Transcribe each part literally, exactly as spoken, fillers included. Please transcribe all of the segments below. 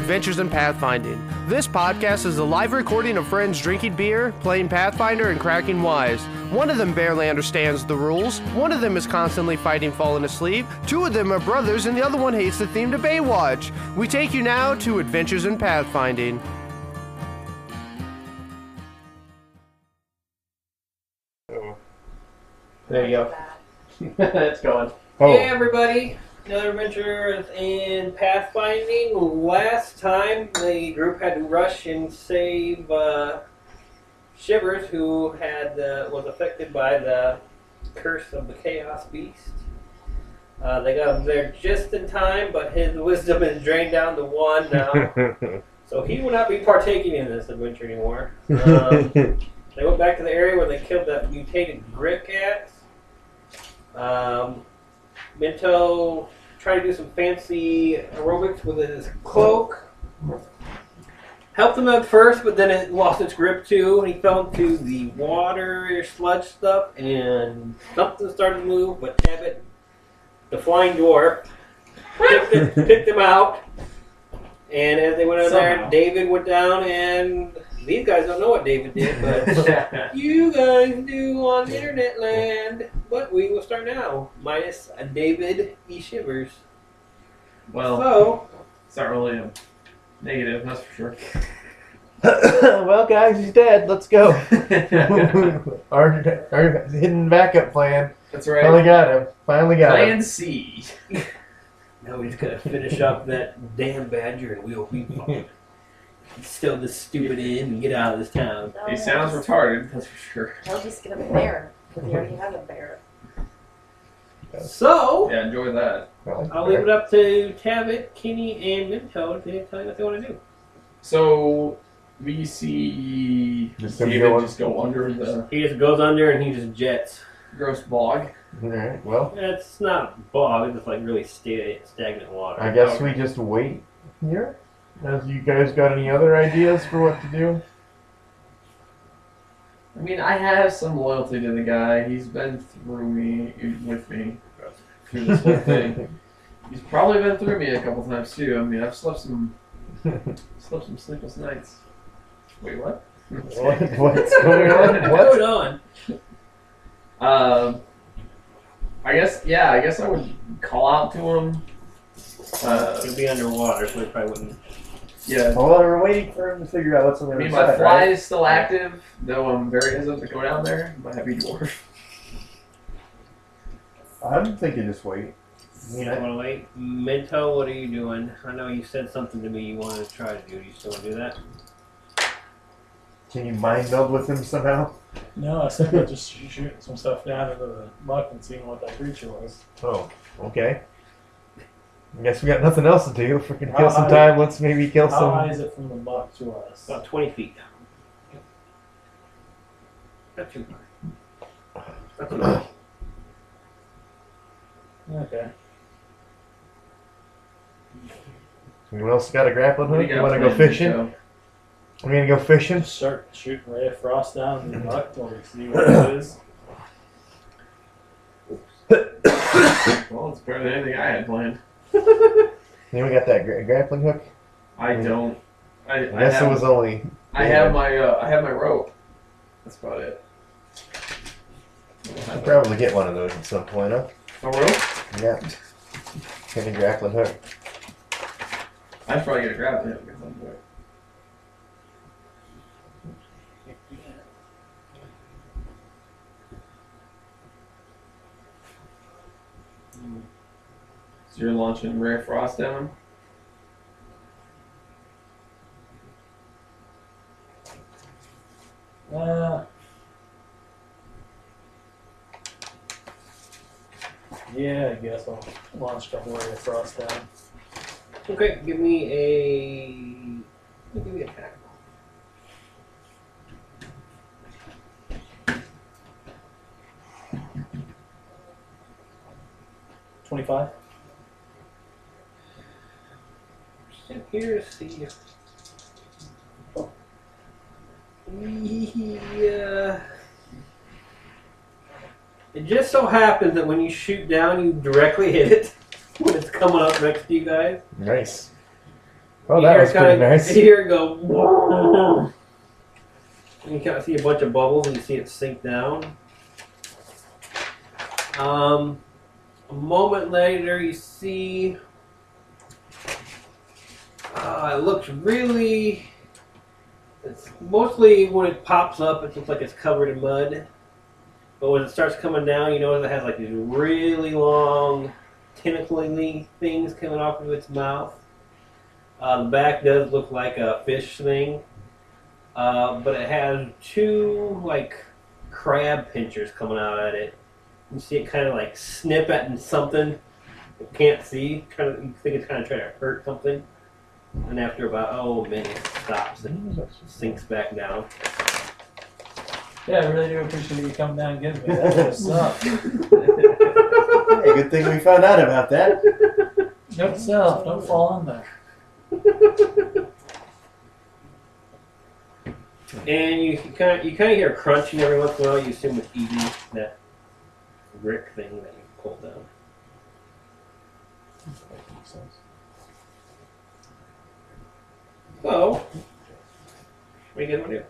Adventures in Pathfinding. This podcast is a live recording of friends drinking beer, playing Pathfinder, and cracking wise. One of them barely understands the rules, one of them is constantly fighting falling asleep, two of them are brothers, and the other one hates the theme to Baywatch. We take you now to Adventures in Pathfinding. There you go. It's going. Oh. Hey everybody, another adventure in Pathfinding. Last time the group had to rush and save uh, Shivers, who had uh, was affected by the curse of the Chaos Beast. Uh, they got him there just in time, but his wisdom is drained down to one now. So he will not be partaking in this adventure anymore. Um, they went back to the area where they killed that mutated Grit cat. Um, Minto tried to do some fancy aerobics with his cloak. Helped him at first, but then it lost its grip too, and he fell into the water, sludge stuff, and something started to move, but Abbott, the flying dwarf, picked, it, picked him out. And as they went in there, David went down, and these guys don't know what David did, but you guys do on Internet Land. But we will start now, minus a David E. Shivers. Well, so, it's not really a negative, that's for sure. Well, guys, he's dead. Let's go. our, our hidden backup plan. That's right. Finally got him. Finally got plan him. Plan C. Now we just gotta finish up that damn badger and we'll be fine. Still this stupid in and get out of this town. No, he sounds just, retarded, that's for sure. I'll just get a bear, because he already has a bear. So, yeah, enjoy that. I'll leave it up to Tabit, Kenny, and Minto to tell you what they want to do. So, we see Just David go just go under the He just goes under and he just jets. gross bog. Alright, well, It's not a bog, it's just like really sta- stagnant water. I guess we just wait here. Have you guys got any other ideas for what to do? I mean, I have some loyalty to the guy. He's been through me, with me, through this whole thing. He's probably been through me a couple times too. I mean, I've slept some, slept some sleepless nights. Wait, what? What, what's going on? What's What? going on? Um, I guess, yeah, I guess I would call out to him. Uh, He'll be underwater, so he probably wouldn't. yeah. Well, we're waiting for him to figure out what's on the I other mean, my side, fly right? is still active, though I'm very hesitant to go down there. My heavy dwarf. I'm thinking just wait. You don't want to wait? Minto, what are you doing? I know you said something to me you wanted to try to do. Do you still want to do that? Can you mind meld with him somehow? No, I said about just sh- shooting some stuff down into the muck and seeing what that creature was. Oh, okay. I guess we got nothing else to do. If we can kill How some high- time, let's maybe kill How some. high is it from the muck to us? About twenty feet. Not too high. That's enough. Okay. Anyone else got a grappling What do hook? you You got want to go planned, fishing? Joe? I'm gonna go fishing. Just start shooting ray of frost down in the muck while we see what it is. Well, it's better than anything I had planned. Anyone got that gra- grappling hook? I don't. I, I I guess have, it was only. I have my. Uh, I have my rope. That's about it. I'll probably get one of those at some point, huh? A rope? Yeah. Get a grappling hook. I should probably get a grappling hook at some point. So you're launching Ray of Frost down? Uh, yeah, I guess I'll launch a couple ray of frost down. Okay, give me a. Give me a attack. twenty-five? Sit here to see. Yeah. It just so happens that when you shoot down, you directly hit it when it's coming up next to you guys. Nice. Oh, You that hear was it kinda- pretty nice. You hear it go. And you kind of see a bunch of bubbles, and you see it sink down. Um, a moment later, you see. Uh, it looks really. It's mostly when it pops up, it looks like it's covered in mud. But when it starts coming down, you notice it has like these really long, tentacly things coming off of its mouth. Uh, the back does look like a fish thing, uh, but it has two like crab pinchers coming out at it. You see it kind of like snip at something you can't see. Kind of, you think it's kind of trying to hurt something, and after about oh a minute, it stops and sinks back down. Yeah, I really do appreciate you coming down and getting me. That was suck. Hey, good thing we found out about that. Note to self, don't fall in there. And you kind of you kind of hear crunching every once in a while. You assume it's eating that brick thing that you pulled down. So, what are you guys want to do?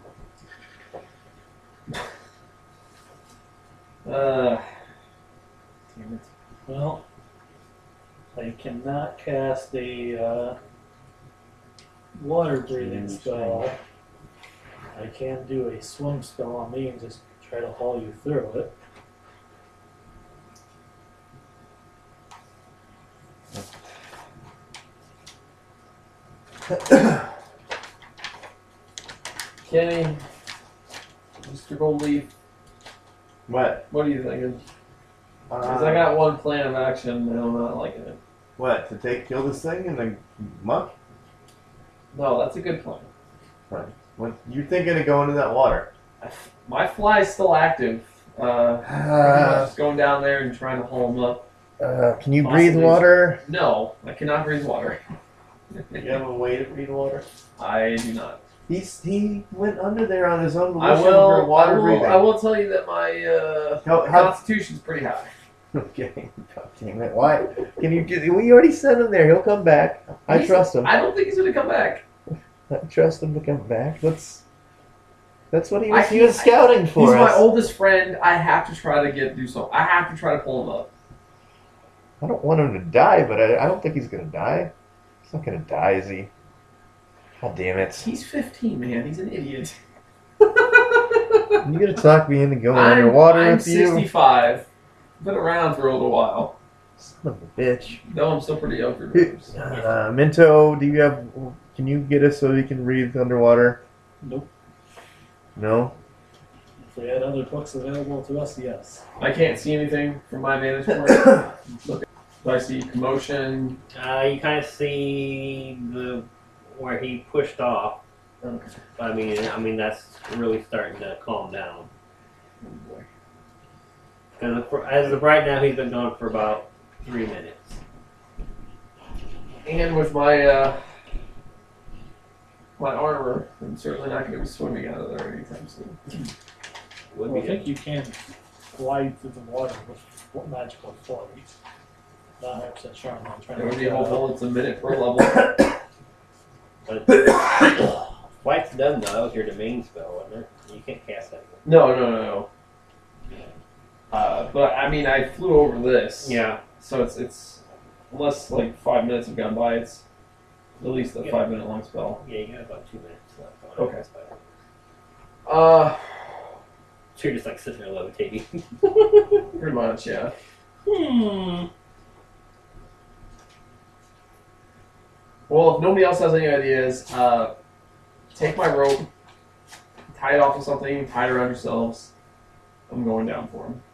Uh, damn it. Well, I cannot cast a uh, water breathing spell. I can do a swim spell on me and just try to haul you through it. Kenny, Mister Goldleaf, What? what are you thinking? Uh, Because I got one plan of action and I'm not liking it. What? To take kill this thing in the muck? No, that's a good plan. What? You thinking of going in that water? My fly's still active. Uh, pretty much just going down there and trying to haul him up. Uh, can you Possibly. breathe water? No, I cannot breathe water. You have a way to breathe water? I do not. He's he went under there on his own I volition will. for water I will, breathing. I will tell you that my uh, How, how, constitution's pretty high. okay, God damn it! Why? Can you? We already sent him there. He'll come back. I He's- trust him. I don't think he's gonna come back. I trust him to come back. That's that's what he I was. He was can't- scouting He's for my us. oldest friend. I have to try to get do so. I have to try to pull him up. I don't want him to die, but I, I don't think he's gonna die. He's not gonna die, is he? God damn it! He's fifteen, man. He's an idiot. You gonna talk me into going I'm, underwater I'm with you? sixty-five. Been around for a little while. Son of a bitch. No, I'm still pretty young for boobs. Uh, Minto, do you have? Can you get us so we can breathe underwater? Nope. No. If we had other books available to us, yes. I can't see anything from my vantage point. Look, do I see commotion? Uh, you kind of see the where he pushed off. I mean, I mean that's really starting to calm down. Oh boy. Because as of right now, he's been gone for about three minutes. And with my uh, my armor, I'm certainly not going to be swimming out of there anytime soon. Would Well, I be think you can glide through the water with magical flight. Not one hundred percent sure on that. I'm trying It to would be look that up. hopeful. It's a minute per level. But flight's done though. That was your domain spell, wasn't it? You can't cast that. No, no, no, no. Uh, but I mean, I flew over this. Yeah. So it's it's unless like five minutes have gone by, it's at least a Yeah. five minute long spell. Yeah, you got about two minutes left. On Okay. that spell. Uh, So you're just like sitting there levitating. pretty much, yeah. Hmm. Well, if nobody else has any ideas, uh, take my rope, tie it off with something, tie it around yourselves. I'm going down for him.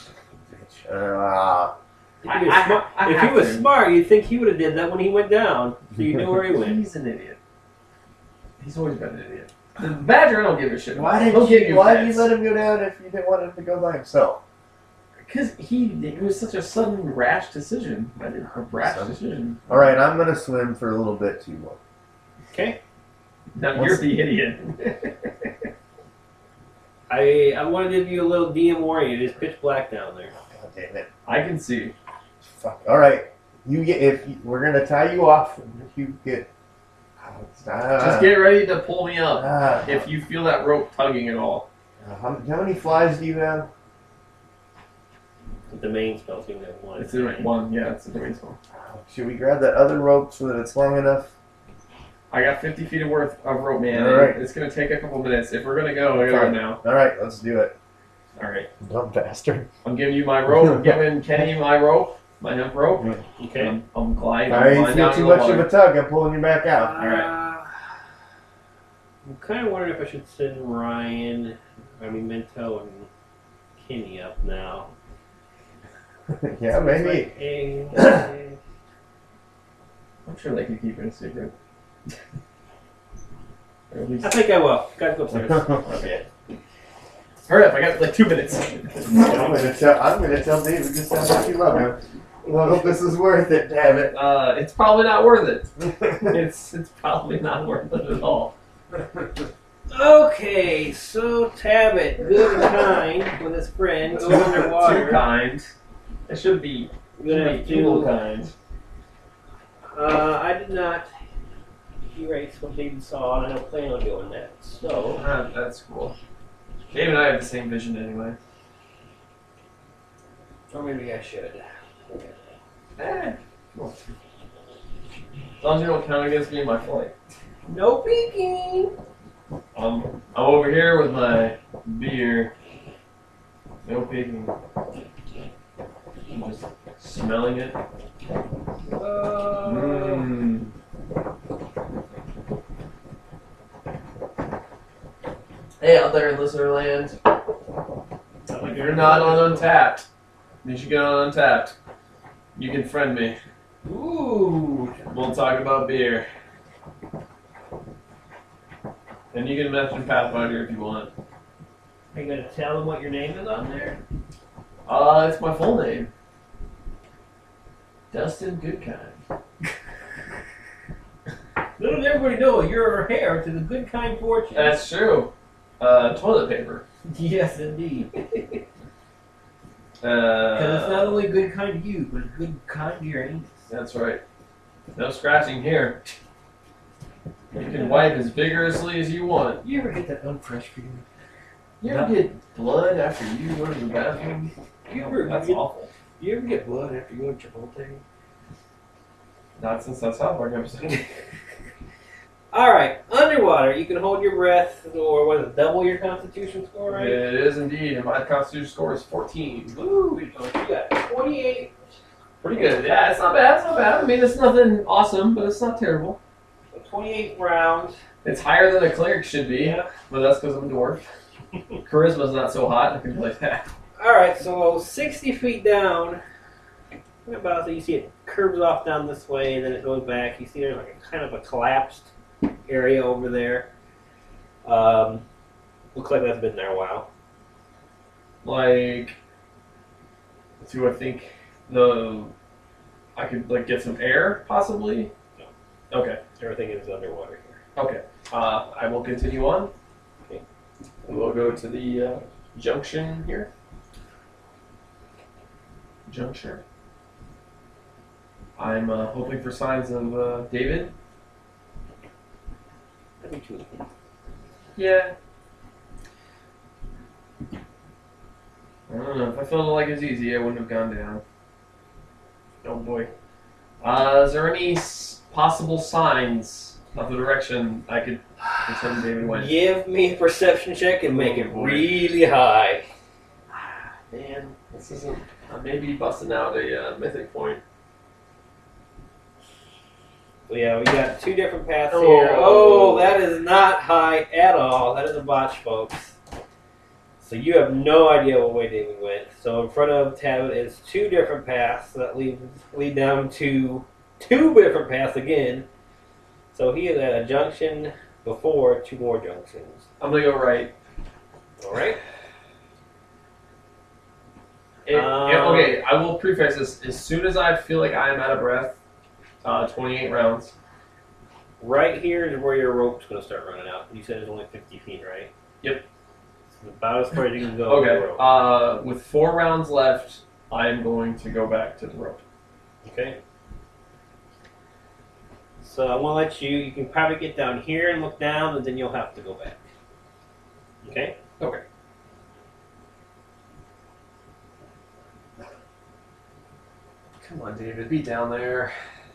Uh, If I- he was, I- smart, I if have he was to. smart, you'd think he would have did that when he went down, so you knew where he went. He's an idiot. He's always been an idiot. The badger, I don't give a shit. why He'll didn't give you? Why did you pets. let him go down if you didn't want him to go by himself? Because he, it was such a sudden, rash decision. I did a rash Sudden. decision. All right, I'm gonna swim for a little bit too. Okay. Now What's- you're the idiot. I I want to give you a little D M warning. It is pitch black down there. God damn it! I can see. Fuck. All right, you get if you, we're gonna tie you off. And if you get Uh, Just get ready to pull me up uh, if you feel that rope tugging at all. how, how many flies do you have? The main spell seems to have one. It's the right one. Yeah, it's the main spell. Should we grab that other rope so that it's long enough? I got fifty feet of worth of rope, man. All right. It's gonna take a couple minutes. If we're gonna go, we're gonna go now. All right, let's do it. All right. Dumb bastard. I'm giving you my rope. I'm giving Kenny my rope, my hemp rope. Okay. I'm, I'm gliding. I I'm ain't gliding feel down too in the much of water. a tug. I'm pulling you back out. All right. Uh, I'm kind of wondering if I should send Ryan, I mean Minto and Kenny up now. Yeah, maybe. Like, eh, I'm sure they can keep it a secret. Or at least- I think I will. Gotta go upstairs. Okay. Hurry up! I got like two minutes. I'm gonna tell. I'm gonna tell David just how much you love him. Well, hope this is worth it. Damn it. Uh, it's probably not worth it. It's it's probably not worth it at all. Okay, so Tabit, good and kind with his friend, goes Too underwater. kind. It should be, You're gonna should have be evil to. kind. Uh, I did not erase what David saw, and I don't plan on doing that. So, Ah, that's cool. Dave and I have the same vision anyway. or maybe I should. Eh, cool. As long as you don't count against me in my flight. No peeking. Um, I'm over here with my beer. No peeking. I'm just smelling it. Uh, Mmm. Hey, out there in listener land. If you're not on Untapped, you should get on Untapped. You can friend me. Ooh. We'll talk about beer. And you can mention Pathfinder if you want. Are you gonna tell them what your name is on there? Uh, it's my full name. Dustin Goodkind. Little did everybody know you're heir to the good kind fortune. That's true. Uh, toilet paper. Yes, indeed. Because Uh, it's not only good kind to you, but it's good kind to your anus. That's right. No scratching here. You can wipe as vigorously as you want. You ever get that unfresh feeling? You ever get blood after you go to the bathroom? You ever That's get, awful. You ever get blood after you go to Chipotle? Not since that South Park episode. All right, underwater, you can hold your breath, or what is it, double your Constitution score, right? It is indeed, and my Constitution score is fourteen. Ooh, you got twenty-eight. Pretty good. Yeah, it's not bad. It's not bad. I mean, it's nothing awesome, but it's not terrible. twenty-eight rounds. It's higher than a cleric should be, Yeah. but that's because I'm a dwarf. Charisma's not so hot. I can play that. All right, so sixty feet down. About so you see it curves off down this way, and then it goes back. You see there's like a kind of a collapsed area over there. Um, looks like that's been there a while. Like, do I think the I could like get some air possibly? No. Okay. Everything is underwater here. Okay. Uh, I will continue on. Okay. We'll go to the uh, junction here. Juncture. I'm uh, hoping for signs of uh, David. That'd be two. Yeah. I don't know. If I felt like it was easy, I wouldn't have gone down. Oh boy. Uh, is there any s- possible signs of the direction I could pretend David went? Give me a perception check and make it Oh, boy. really high. Man, this isn't. I may be busting out a uh, mythic point. So yeah, we got two different paths Oh. here. Oh, that is not high at all. That is a botch, folks. So you have no idea what way David went. So in front of Tabit is two different paths that lead lead down to two different paths again. So he is at a junction before two more junctions. I'm gonna go right. All right. If- if- Um, okay, I will preface this. As soon as I feel like I am out of breath, uh, twenty-eight rounds. Right here is where your rope's going to start running out. You said it's only fifty feet, right? Yep. It's about as far as you can go with the Okay. rope. Uh, with four rounds left, I am going to go back to the rope. Okay. So I want to let you. You can probably get down here and look down, and then you'll have to go back. Okay. Okay. Come on, David, be down there.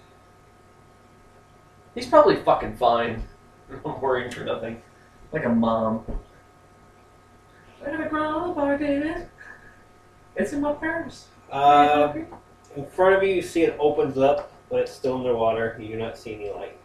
He's probably fucking fine. I'm worrying for nothing. Like a mom. I got a granola bar, David. It's in my purse. Uh, in front of you, you see it opens up, but it's still underwater. You do not see any light.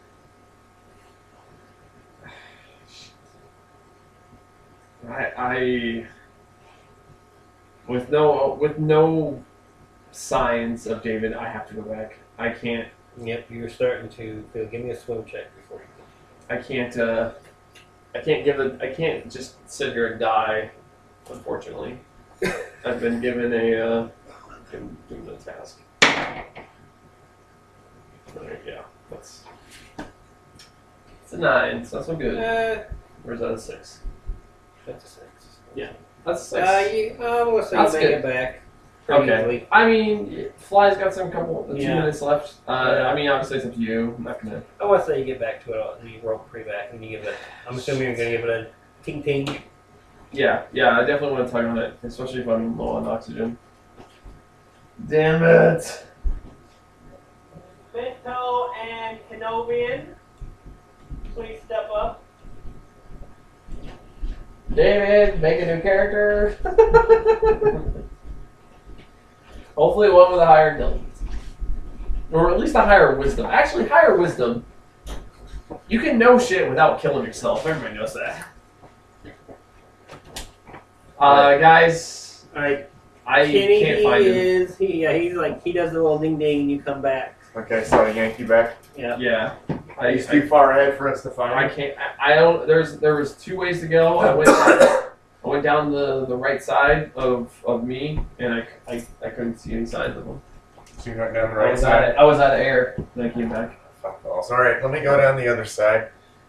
I, I, with no, with no signs of David, I have to go back. I can't. Yep, you're starting to feel. Give me a swim check before you go. I can't. Uh, I can't give it. I can't just sit here and die. Unfortunately, I've been given a uh, given, given a task. Right, yeah, that's it's a nine. So that's not good. Uh, Or is that a six? that's a six. That's a six. Uh, you, I'm gonna say That's you make good. it back. Pretty Okay. easily. I mean, Fly's got some couple, two Yeah. minutes left. Uh, Yeah. I mean, obviously it's up to you. I'm not gonna. I want to say you get back to it, and you rope pretty back, and you give it. I'm assuming you're gonna give it a ting ting. Yeah, yeah, I definitely want to tug on it, especially if I'm low on oxygen. Damn it! Bento and Kenobian, please step up. David, make a new character. Hopefully, one with a higher intelligence, or at least a higher wisdom. Actually, higher wisdom. You can know shit without killing yourself. Everybody knows that. Uh, guys, Alright, I Kenny can't find him. is, he, yeah, he's like, he does a little ding ding, and you come back. Okay, so I yank you back. Yeah. Yeah, I, He's I, too far ahead for us to find I him. can't. I, I don't. There's there was two ways to go. I went. I went down the, the right side of, of me, and I, I, I couldn't see any signs of them. So you went down the I right was out side. of, I was out of air. Then I came back. Fuck balls. All right, let me go down the other side.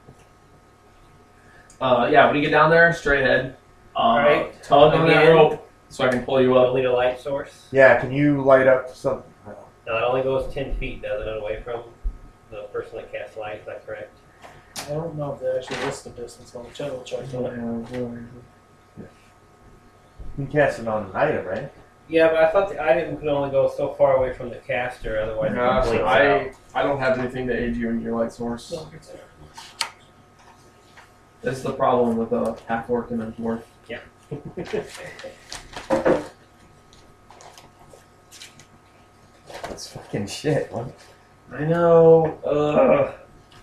Uh, yeah, when you get down there, straight ahead. Uh, Alright. Tug on that Again. rope so I can pull you up. Only a light source. Yeah, can you light up something? Now, it only goes ten feet, doesn't it, away from the person that casts light, is that correct? I don't know if they actually list the distance on the channel check that. You can cast it on an item, right? Yeah, but I thought the item could only go so far away from the caster, otherwise it Uh, completes I out. I don't have anything to aid you in your light source. That's the problem with a half orc and a dwarf. That's fucking shit. What? I know. Ugh.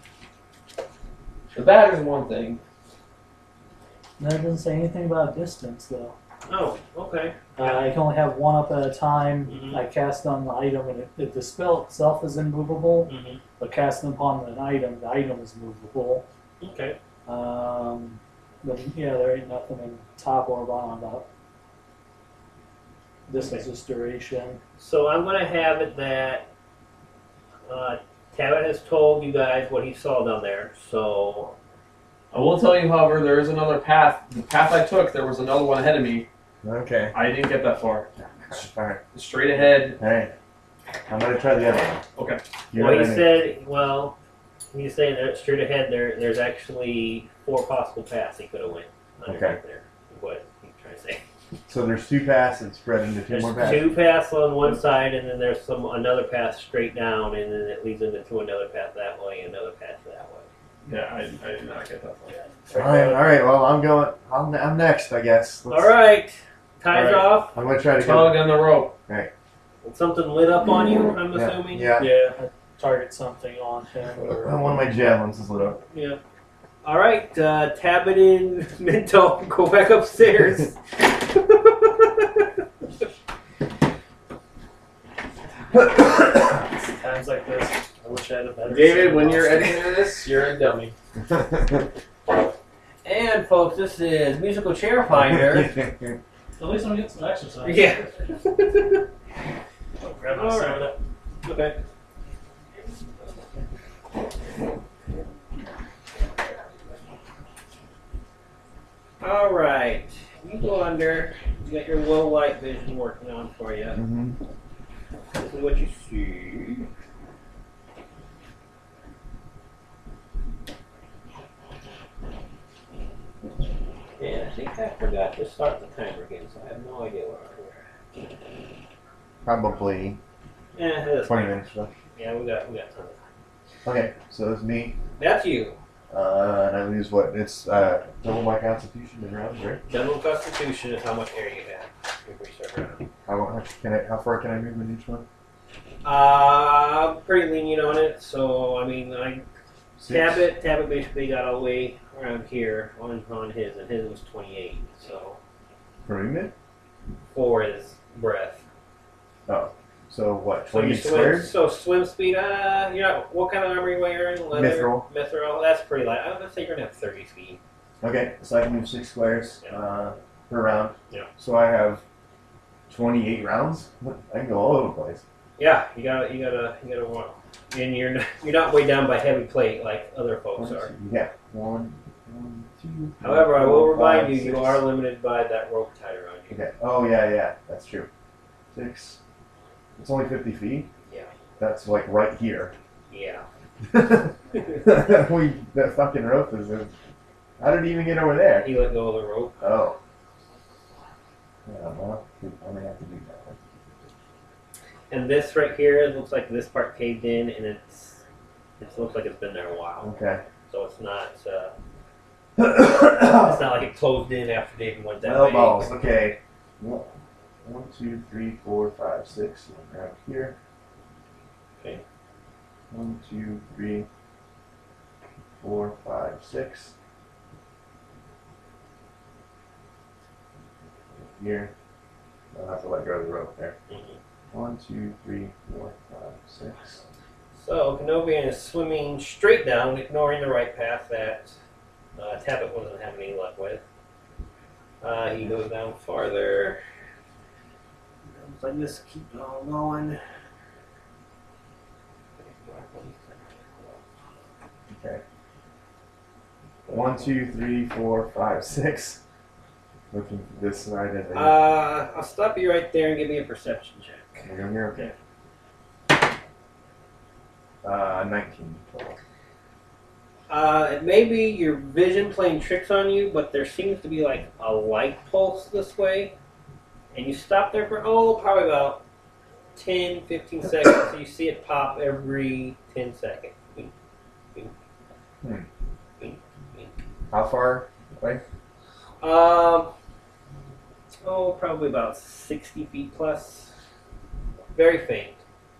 The bag is one thing. That doesn't say anything about distance, though. Oh, okay. Uh, I can only have one up at a time. Mhm. I cast on the item, and it, it, the spell itself is immovable, Mm-hmm. but casting upon an item, the item is movable. Okay. Um, but yeah, there ain't nothing in top or bottom about distance, just duration. So I'm going to have it that uh, Tabit has told you guys what he saw down there. So I will tell you, however, there is another path. The path I took, there was another one ahead of me. Okay. I didn't get that far. Alright. Straight ahead. Alright. I'm gonna try the other one. Okay. You well, know he what I mean? said, well, he's saying that straight ahead there, there's actually four possible paths he could have went. underneath Okay. There, is what he's trying to say. So there's two paths and spread into two There's more paths. two paths on one side, and then there's some another path straight down, and then it leads into another path that way, another path that way. Yeah, I, I did not get that far. Alright, alright, well, I'm going. I'm, I'm next, I guess. Let's- All right, ties All right. off. I'm gonna try to Tug get. on the rope. Something lit up on you, I'm Yeah, assuming. yeah. Yeah, I target something on him. Or, One of my javelins is lit up. Yeah. All right, uh, Tabit and Minto, go back upstairs. Times like this, I wish I had a better. David, when you're editing this, you're a dummy. And folks, this is Musical Chair Finder. At least I'm getting some exercise. Yeah. I'll grab my All right. soda. Okay. All right. You go under. You got your low light vision working on for you. Mhm. This is what you see. And I think I forgot to start the timer again, so I have no idea where we're at. Probably Yeah, it is. twenty minutes or so. Yeah, we got we got tons of time. Okay, so that's me. That's you. Uh, and I lose what? It's uh, double my constitution in rounds, right? General Constitution is how much air you have before you start running. How, how can I? How far can I move in each one? Uh, I'm pretty lenient on it, so I mean, I Six? Tabit, Tabit basically got all the way around here on on his, and his was twenty-eight. So For movement? for his breath. Oh, so what? So you Twenty swim. squares? So swim speed. Uh, you know what kind of armor you wearing? Leather. Mithril. Mithril. That's pretty light. I'm gonna say you're gonna have thirty speed. Okay, so I can move six squares Yeah. uh, per round. Yeah. So I have twenty-eight rounds. I can go all over the place. Yeah, you gotta, you gotta, you gotta walk. And you're not, you're not weighed down by heavy plate like other folks One, are. two, yeah. One, one, two. three, However, I will four, remind five, you, you six. are limited by that rope tied around you. Okay. Oh yeah, yeah. That's true. Six. It's only fifty feet. Yeah. That's like right here. Yeah. we that fucking rope is. A, how did he even get over there? He let go of the rope. Oh. Yeah, well, I may have to do that. And this right here, it looks like this part caved in, and it's it looks like it's been there a while. Okay. So it's not uh, it's not like it closed in after David went that way. Elbows. Okay. One, one, two, three, four, five, six. Around here. Okay. One, two, three, four, five, six. Here. I'll have to let go of the rope there. Mhm. One, two, three, four, five, six. So Kenobian is swimming straight down, ignoring the right path that uh, Tabit wasn't having any luck with. Uh, he goes down farther. Looks like this, keep it all going. Okay. One, two, three, four, five, six. Looking for this side as I Uh, I'll stop you right there and give me a perception check. We're going here, okay. Uh, nineteen total. Uh, it may be your vision playing tricks on you, but there seems to be like a light pulse this way. And you stop there for, oh, probably about ten, fifteen seconds. So you see it pop every ten seconds. Bing, bing, Hmm. bing, bing. How far away? Um, oh, probably about sixty feet plus. Very faint.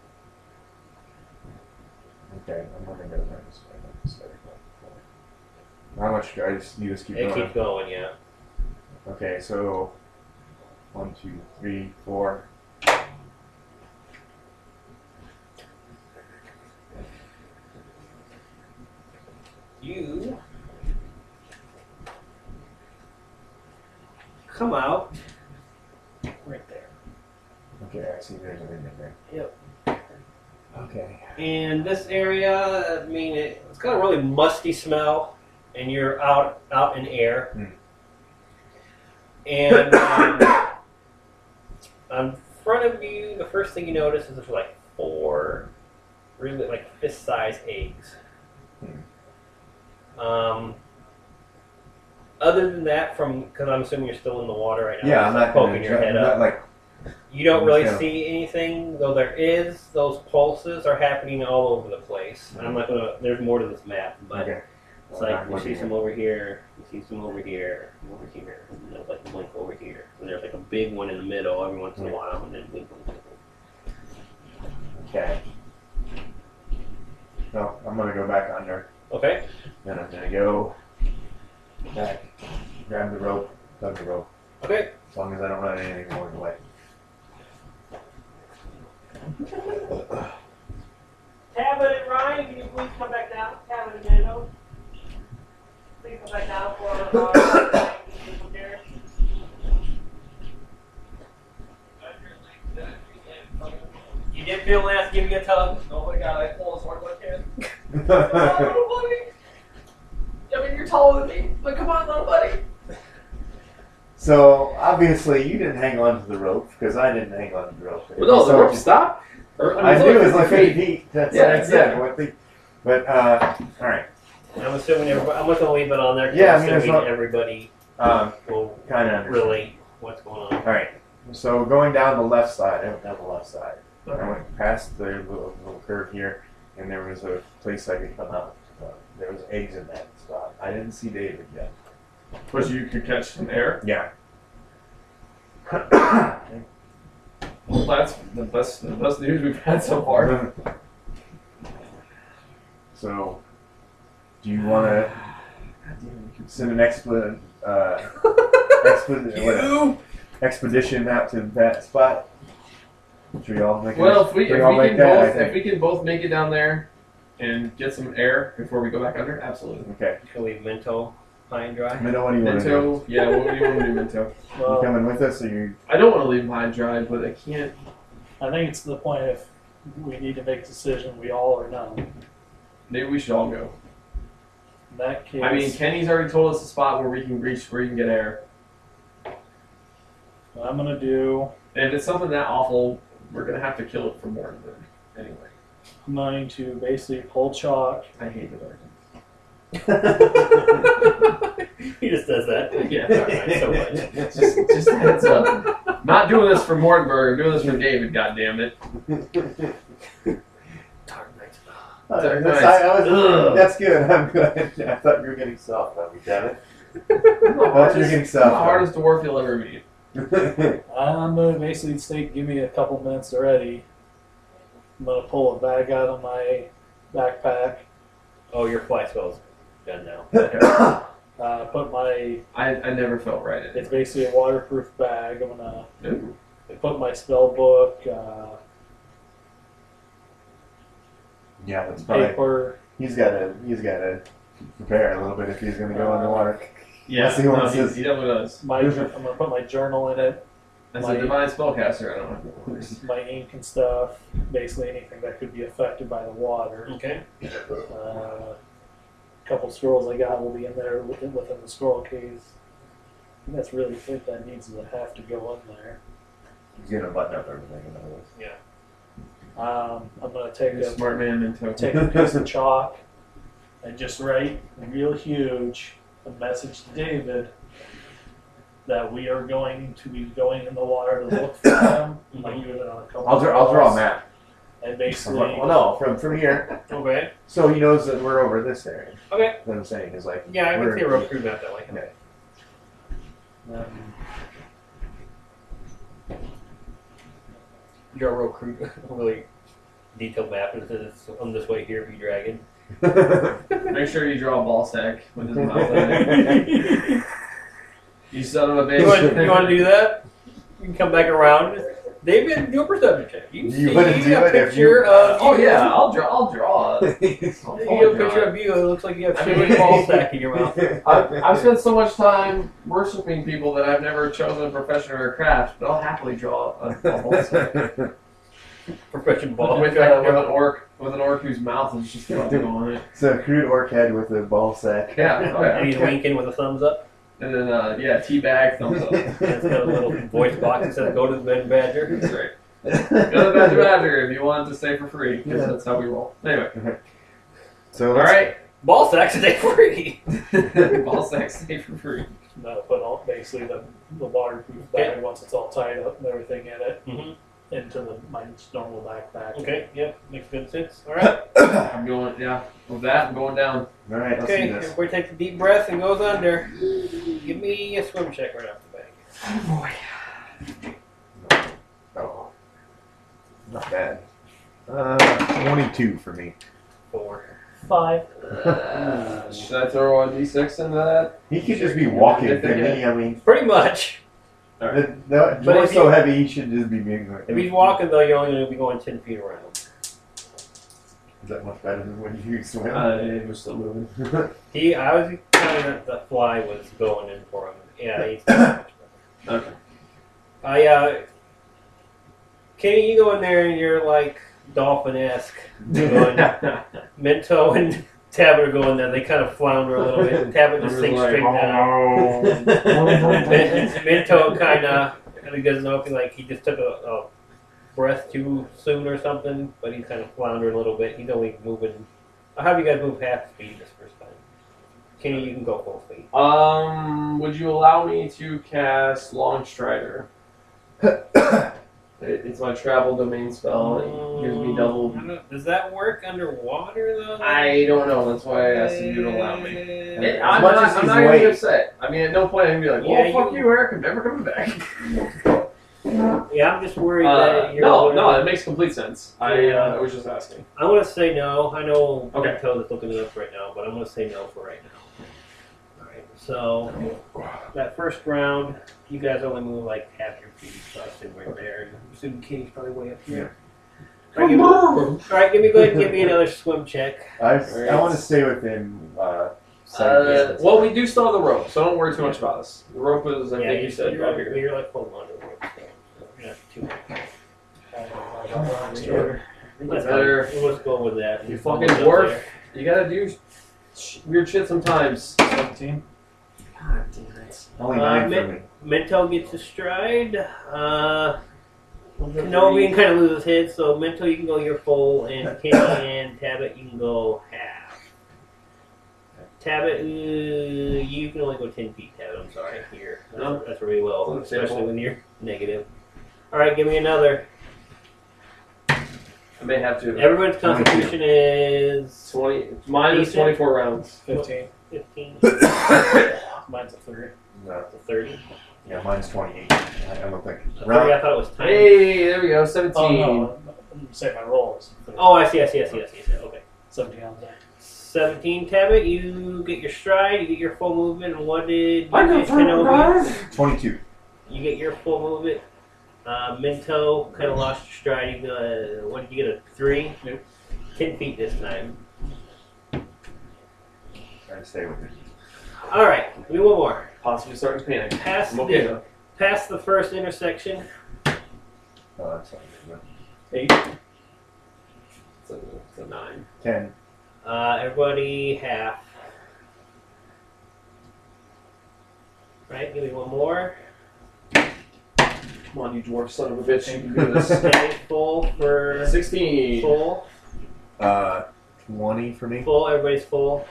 Okay, I'm gonna go there this way. not this way. How much? I just you just keep It going. keeps going, yeah. Okay, so one, two, three, four. You come out right there. Okay, I see. There's a ring in there. Yep. Okay. And this area, I mean, it, it's got a really musty smell, and you're out out in air. Hmm. And um, on front of you, the first thing you notice is there's like four really like fist-sized eggs. Hmm. Um, other than that, from because I'm assuming you're still in the water right now. Yeah, just, I'm like, not poking gonna your jump- head I'm up. not like You don't I'm really just gonna- see anything, though there is, those pulses are happening all over the place. And I'm not gonna, there's more to this map, but okay. it's Well, like I'm you see looking some at- over here, you see some over here, over here, and there's like blink over here. And there's like a big one in the middle every once in a Yeah. while, and then blink, blink, blink. Okay. No, I'm gonna go back under. Okay, Then I'm gonna go back, grab the rope, tug the rope. okay. As long as I don't run anything more in the way. Tabit and Ryan, can you please come back down? Tabit and Dano. Please come back down for our here. You did feel Lance give you a tug? Oh my god, I pull as hard as I can. Come Come on, little buddy. I mean, you're taller than me, but come on, little buddy. So obviously you didn't hang on to the rope because I didn't hang on to the rope. Well, no, the So- rope stopped. Or, I it's knew only it was like fifty fifty feet. That's Yeah, what I said. yeah. What the, but uh, all right. I'm assuming everybody. I'm just gonna leave it on there. 'cause Yeah, I'm I mean, it's assuming not- everybody Um, will kind of relate what's going on. All right. So going down the left side, I went down the left side. I went past the little, little curve here, and there was a place I could come out. Uh, there was eggs in that spot. I didn't see David yet. But you could catch some air. Yeah. Well, that's the best, the best news we've had so far. So, do you want to send an exped uh, exped what, expedition out to that spot? Should we all make it? Well, if we, should if all we make can that? I both, if think. we can both make it down there and get some air before we go back under, absolutely. Okay. Can we Minto high and dry? Minto, what do you want to do? Minto, yeah, what do you want to do, Minto? You Well, coming with us, or you? I don't want to leave him high and dry, but I can't. I think it's to the point if we need to make a decision, we all or none. Maybe we should all go. In that case, I mean, Kenny's already told us a spot where we can reach, where you can get air. what I'm gonna do, And if it's something that awful, we're gonna have to kill it for more than anyway. I'm going to basically pull chalk. I hate the dark. He just does that. Yeah, Alright, so much. just, just a heads up. Not doing this for Mortenberg. I'm doing this for David. God damn it. Dark Knight. Oh, Dark that's, Knights. I, I was, Ugh. that's good. I'm good. I thought you were getting soft on me, damn it. I'm the I thought you were hardest, getting I'm soft. the hardest dwarf you'll ever meet. I'm gonna basically say, give me a couple minutes already. I'm gonna pull a bag out of my backpack, Oh, your fly spell's done now. uh, put my, I, I never felt right. it's basically a waterproof bag. I'm gonna Ooh. put my spell book, uh, Yeah, that's probably. paper. He's got to. He's got to prepare a little bit if he's going to go underwater. Yeah, Let's see what no, it he, says. he definitely does. My, I'm gonna put my journal in it, As My- a divine spellcaster, I don't know. my ink and stuff. Basically anything that could be affected by the water. Okay. Uh, couple scrolls I got will be in there within, within the scroll case. I think that's really it that needs to have to go in there. He's going to button up everything. In other words. Um, I'm gonna take You're a a smart man, Minto. take a piece of chalk and just write real huge a message to David that we are going to be going in the water to look for them. Like you did on a couple I'll draw. I'll draw a walls. map. And basically, Well, no, from from here, Okay. so he knows that we're over this area. Okay. What I'm saying is like. Yeah, I we're- can see a road crew map that way. Okay. um, Draw a road crew, a really detailed map, and it says it's on this way here, be dragon. Make sure you draw a ball sack with his mouth on it. You son of a bitch. You want, you want to do that? You can come back around. David, do a perception check. You, You see wouldn't do a it if picture you- of Oh you. yeah, I'll draw. I'll draw. I'll You get a totally draw picture it. of you. It looks like you have I chili mean- ball sack in your mouth. I've, I've spent so much time worshiping people that I've never chosen a profession or a craft, but I'll happily draw a, a ball sack. Profession ball. with, uh, with an orc, with an orc whose mouth is just about to go on it. It's a crude orc head with a ball sack. Yeah, oh And he's yeah. winking with a thumbs up. And then uh, yeah, teabag, thumbs up. And it's got a little voice box that says, "Go to the bed, Badger." That's right. Go to Badger Badger if you want to stay for free, because Yeah. that's how we roll. Anyway, So all let's- right. Ball sacks stay free. Ball sacks stay for free. that'll put all, basically the, the waterproof bag once it's all tied up and everything in it Mhm. into the my normal backpack. Okay. Yep. Makes good sense. All right. I'm going, yeah. With that, I'm going down. All right, let's Okay. do this. Everybody takes a deep breath and goes under. Give me a swim check right off the bat. Oh, not bad. Uh, twenty-two for me. Four. Five. Uh, should I throw a d six into that? He could just be walking, couldn't he? I mean, Pretty much. the, the But door's if so you- heavy, he should just be being. If he's walking though, you're only going to be going ten feet around. Is that much better than when you swim? Uh, it was still moving. He, I was counting that the fly was going in for him. Yeah, he's. Okay. I, uh, Kenny, you go in there and you're like dolphin-esque. Going, Minto and Tabit go in there. They kind of flounder a little bit. And Tabit just sinks straight down. Min- Minto kind of, he doesn't know if he like he just took a, a breath too soon or something, but he's kind of floundering a little bit. He's only moving. I'll have you guys move half speed this first time. Kenny, you can go full speed. Um, would you allow me to cast Long Strider? It- It's my travel domain spell. It gives me double. I don't- Does that work underwater though? I don't know. That's why I asked you to allow me. Uh, It- I'm much not, as I'm he's not gonna be late. upset. I mean, at no point I'm gonna be like, "Well, Yeah, fuck you- you, Eric. I'm never coming back." Yeah, I'm just worried Uh, that you're. no, gonna- no, it makes complete sense. I, Yeah. uh, I was just asking. I'm gonna say no. I know Okay. Mentos is looking it up right now, but I'm gonna say no for right now. Alright, so that first round, you guys only move like half your feet, so I assume right there. I assume Kenny's probably way up here. Alright, give me, alright, give me go ahead and give me another swim check. I, I want to stay within uh, sight Uh, distance. well, we do still have the rope, so don't worry too much about us. The rope is, I yeah, think you you said, you're, about here. you're like holding on to the rope. So you're not too Sure. Let's Better. go. Let's go with that. You We'll fucking look up dwarf. there. You gotta do sh- weird shit sometimes. seventeen. God damn it. Only Uh, nine for mid- me. Mento gets a stride. Uh, Kenobi kind of loses his head, so Mento you can go your full, and Kenny and Tabit you can go half. Tabit, uh, you can only go ten feet, Tabit, I'm sorry. Here. That's, No. that's really low, Understandable. especially when you're negative. Alright, give me another. I may have to. Everyone's constitution is twenty. Mine is Decent. twenty-four rounds. fifteen. fifteen Mine's a three. No, to thirty. yeah, mine's twenty-eight. I don't think. I Round, I thought it was time. Hey, there we go. Oh, seventeen. no. I'm saying my roll is thirty. Oh, I see, I see, I see, I see. I see. Okay. seventeen on there. seventeen, Tabit, you get your stride, you get your full movement, and what did you I get, confirm, Kenobi? guys. twenty-two. You get your full movement. Uh, Minto kind of lost your stride. You got a, what did you get, a three? Nope. Ten feet this time. Trying to stay with it. All right, give me one more. Possibly starting to panic. Past I'm okay the though. past the first intersection. Oh, that's not good. Eight. It's a, it's a nine. Ten. Uh, everybody half. Right, give me one more. Come on, you dwarf son of a bitch. You can do this. Okay, full for sixteen. full, Uh, twenty for me. full. Everybody's full.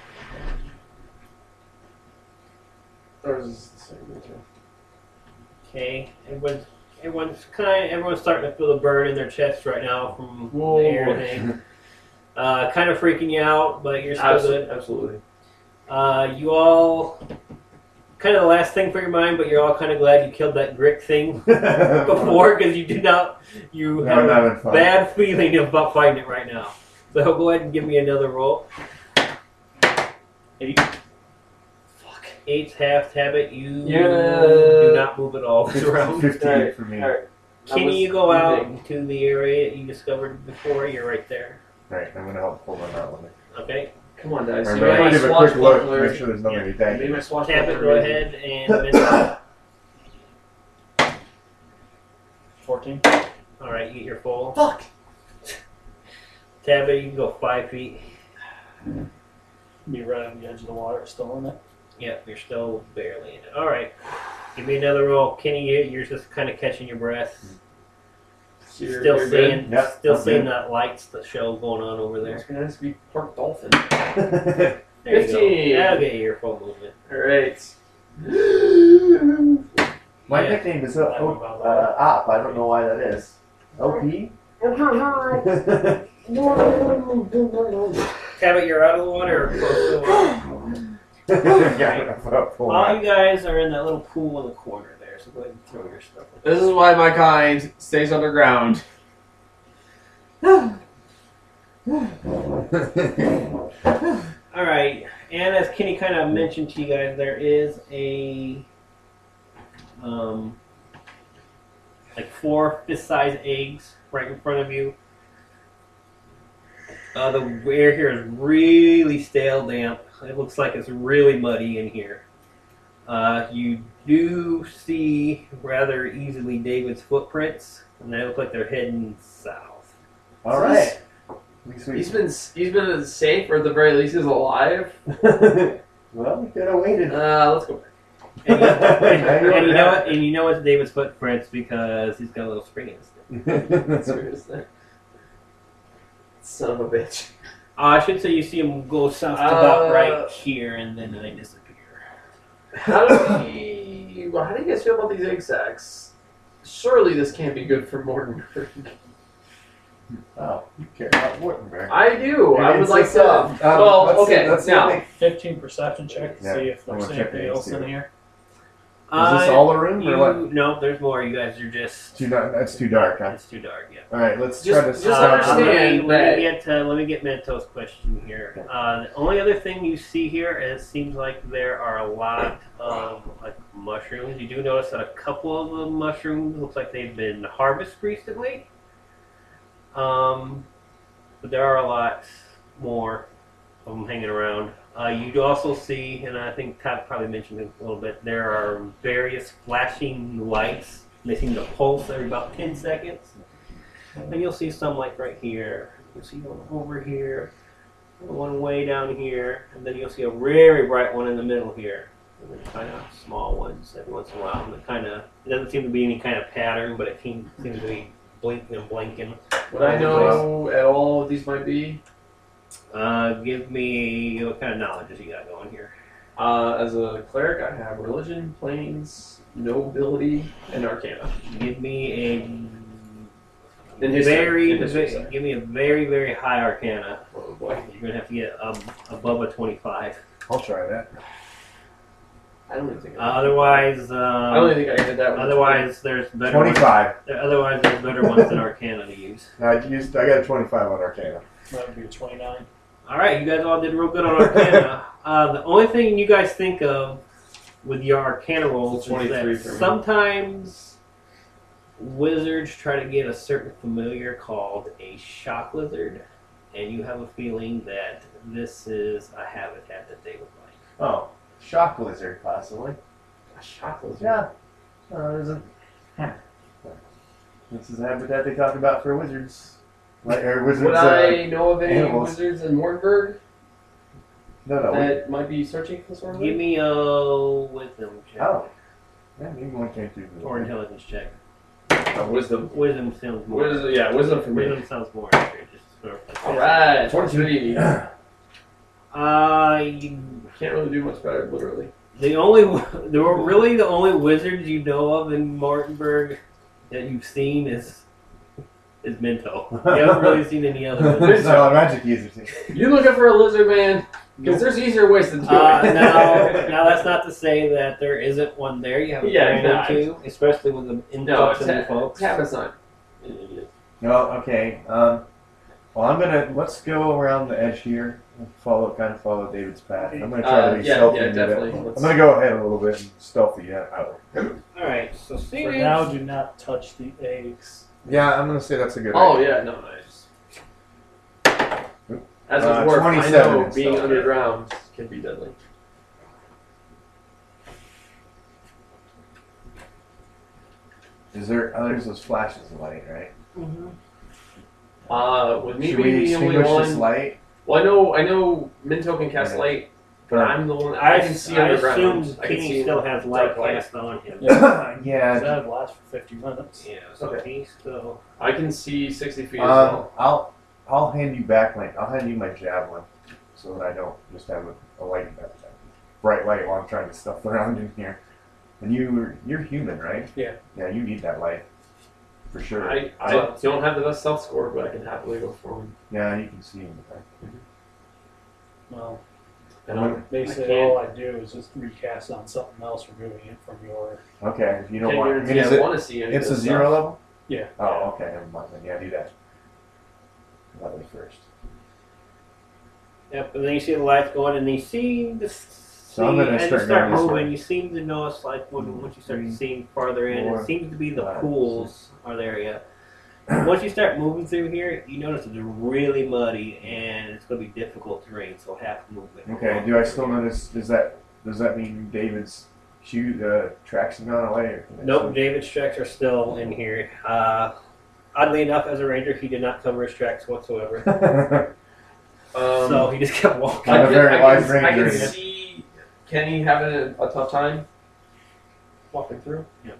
Ours is the same. too. Okay, everyone's everyone's kind everyone's starting to feel the burn in their chest right now from Whoa. the air thing. Uh, kind of freaking you out, but you're still Absolutely. good. Absolutely. Uh, you all kind of the last thing for your mind, but you're all kind of glad you killed that Grick thing before because you did not. You No, have I'm a having fun. bad feeling about fighting it right now. So go ahead and give me another roll. Eight. Fuck. Eight's half habit. You Yeah. do not move at all this round. Fifteen Alright, for me. Alright. That Kenny, was you go out big. to the area you discovered before. You're right there. Right, I'm gonna help pull them out with it. Okay. Come on, guys. I'm You gonna made my give a quick look, swashbuckler- make sure there's nothing Yeah. you attacking. made my me. swashbuckler Tabit, go amazing. ahead and miss. Fourteen. All right, you get your full. Fuck. Tabit, you can go five feet. Be right on the edge of the water, still in it. Yep, you're still barely in it. All right. Give me another roll. Kenny, you- you're just kind of catching your breath. So you're- Still you're seeing, good? Yep, still I'm seeing good. that lights, the show going on over there. It's gonna have to be Park Dolphin. There you fifteen. go. That'll get you your full movement. Alright. My Yeah. nickname is uh, uh, Op. I don't know why that is. O P? Tabit, you're out of the water or close to the water? Yeah, pull All that. you guys are in that little pool in the corner there, so go ahead and throw your stuff in. This is why my kind stays underground. All right, and as Kenny kind of mentioned to you guys, there is a um, like four fist-sized eggs right in front of you. Uh, the air here is really stale, damp. It looks like it's really muddy in here. Uh, you do see rather easily David's footprints, and they look like they're heading south. All right. Sweet. He's been he's been safe, or at the very least, he's alive. Well, we could have waited. Uh, let's go back. And you, and, Now you're and you know back. what? And you know it's David's footprints because he's got a little spring in his step. That's weird, isn't it? Son of a bitch. Uh, I should say you see them go south to Uh, about right here, and then they disappear. How do we? Well, how do you guys feel about these egg sacs? Surely this can't be good for Mortenberg. Oh, you care about Wittenberg. I do. I would It's like just, to. uh, um, well, let's see- okay. let's see now, what fifteen perception check to Yeah, see if I there's wanna check anything the else in exterior. here. Is this Uh, all the room you, or what? No, there's more. You guys are just. Too dark. That's too dark. Huh? It's too dark. Yeah. All right, let's Just- try to just start understand let, me, let that- me get uh, let me get Mento's question here. Uh, the only other thing you see here is it seems like there are a lot of like mushrooms. You do notice that a couple of the mushrooms looks like they've been harvested recently. Um, but there are a lot more of them hanging around. Uh, you do also see, and I think Todd probably mentioned it a little bit, there are various flashing lights. They seem to pulse every about ten seconds. And you'll see some like right here. You'll see one over here, one way down here, and then you'll see a very bright one in the middle here. And then kind of small ones every once in a while. And it kind of, it doesn't seem to be any kind of pattern, but it seems seems to be blinking and blinking. would I know at all what these might be? Uh, give me what kind of knowledge has you got going here? Uh, as a cleric, I have religion, planes, nobility, and arcana. Give me a In history. very, In history, ve- sorry. give me a very, very high arcana. Oh boy. You're gonna have to get um, above a twenty-five. I'll try that. I don't even think. Uh, otherwise, um, I don't even think I did that one. otherwise there's better. Ones, Twenty-five. there- otherwise, there's better ones than arcana to use. I used. I got a twenty-five on Arcana. That would be a twenty-nine. All right, you guys all did real good on arcana. uh, the only thing you guys think of with your arcana rolls is twenty-three that for me. sometimes wizards try to get a certain familiar called a shock lizard, and you have a feeling that this is a habitat that they would like. Oh, shock lizard, possibly. A shock lizard. Yeah. Uh, there's a. This is the habitat they talk about for wizards. Like, or wizards. Would uh, I know of any animals. wizards in Mortenberg no, no. we- that might be searching for sort of? Give me a wisdom check Oh. Yeah, maybe one came through. the- or intelligence check. Uh, wisdom. Wisdom sounds more. Wisdom. Yeah, wisdom for me. Wisdom sounds more accurate. Just sort of like All right, twenty-three. Uh, you, Can't really do much better, literally. the only, the really the only wizards you know of in Martinburg that you've seen is is Minto. You haven't really seen any other There's wizards. no magic users. You looking for a lizard man? Because there's easier ways to do Uh, it. now, now that's not to say that there isn't one there. You haven't Yeah, ran no, into, especially with the no, influx it's of new folks. half a sign. No, okay. Um, well, I'm gonna let's go around the edge here and follow, kind of follow David's path. I'm gonna try Uh, to be yeah, stealthy. yeah, and do that. definitely. I'm Let's- gonna go ahead a little bit and stealthy. Yeah, out. All right, so For Stevens. now, do not touch the eggs. Yeah, I'm gonna say that's a good. Oh idea. yeah, no, nice. As Uh, a dwarf, I twenty-seven know and being stuff. underground can be deadly. Is there? Oh, there's those flashes of light, right? Uh, with me Should being we the only extinguish this one. light? Well, I know, I know, Minto can cast Yeah. light, but I'm the one. I, I can see I underground. assume I can Kenny see still has light dark light. cast on him. Yeah. yeah. That lasts for fifty minutes. Yeah, so Okay. he's still. I can see sixty feet as Um, well. I'll I'll hand you back my I'll hand you my javelin, so that I don't just have a, a light, a bright light while I'm trying to stuff around in here. And you you're human, right? Yeah. Yeah, you need that light, for sure. I, I don't have the best stealth score, but I can happily go for him. yeah, you can see him. Right? Well, And I'm, basically, I can't- all I do is just recast on something else, removing it from your. Okay, if you don't can't want, I guarantee mean, is I it, want to see any of it's a this zero stuff. level. Yeah. Oh, okay, never mind. Then yeah, do that. That way first. Yep, and then you see the lights going, and you see the. So I'm gonna as you start start going this moving, way. you seem to notice, like when once you start Three, seeing farther in, four, it seems to be the five, pools are the area. Once you start moving through here, you notice it's really muddy, and it's going to be difficult terrain. So half movement. Okay. Do I still notice? Does that does that mean David's shoe uh, tracks have gone away? Or can I Nope, David's tracks are still in here. Uh, oddly enough, as a ranger, he did not cover his tracks whatsoever. see- Um, so he just kept walking. I'm I a can, very I wise can, I ranger. can see Kenny having a, a tough time walking through. Yeah.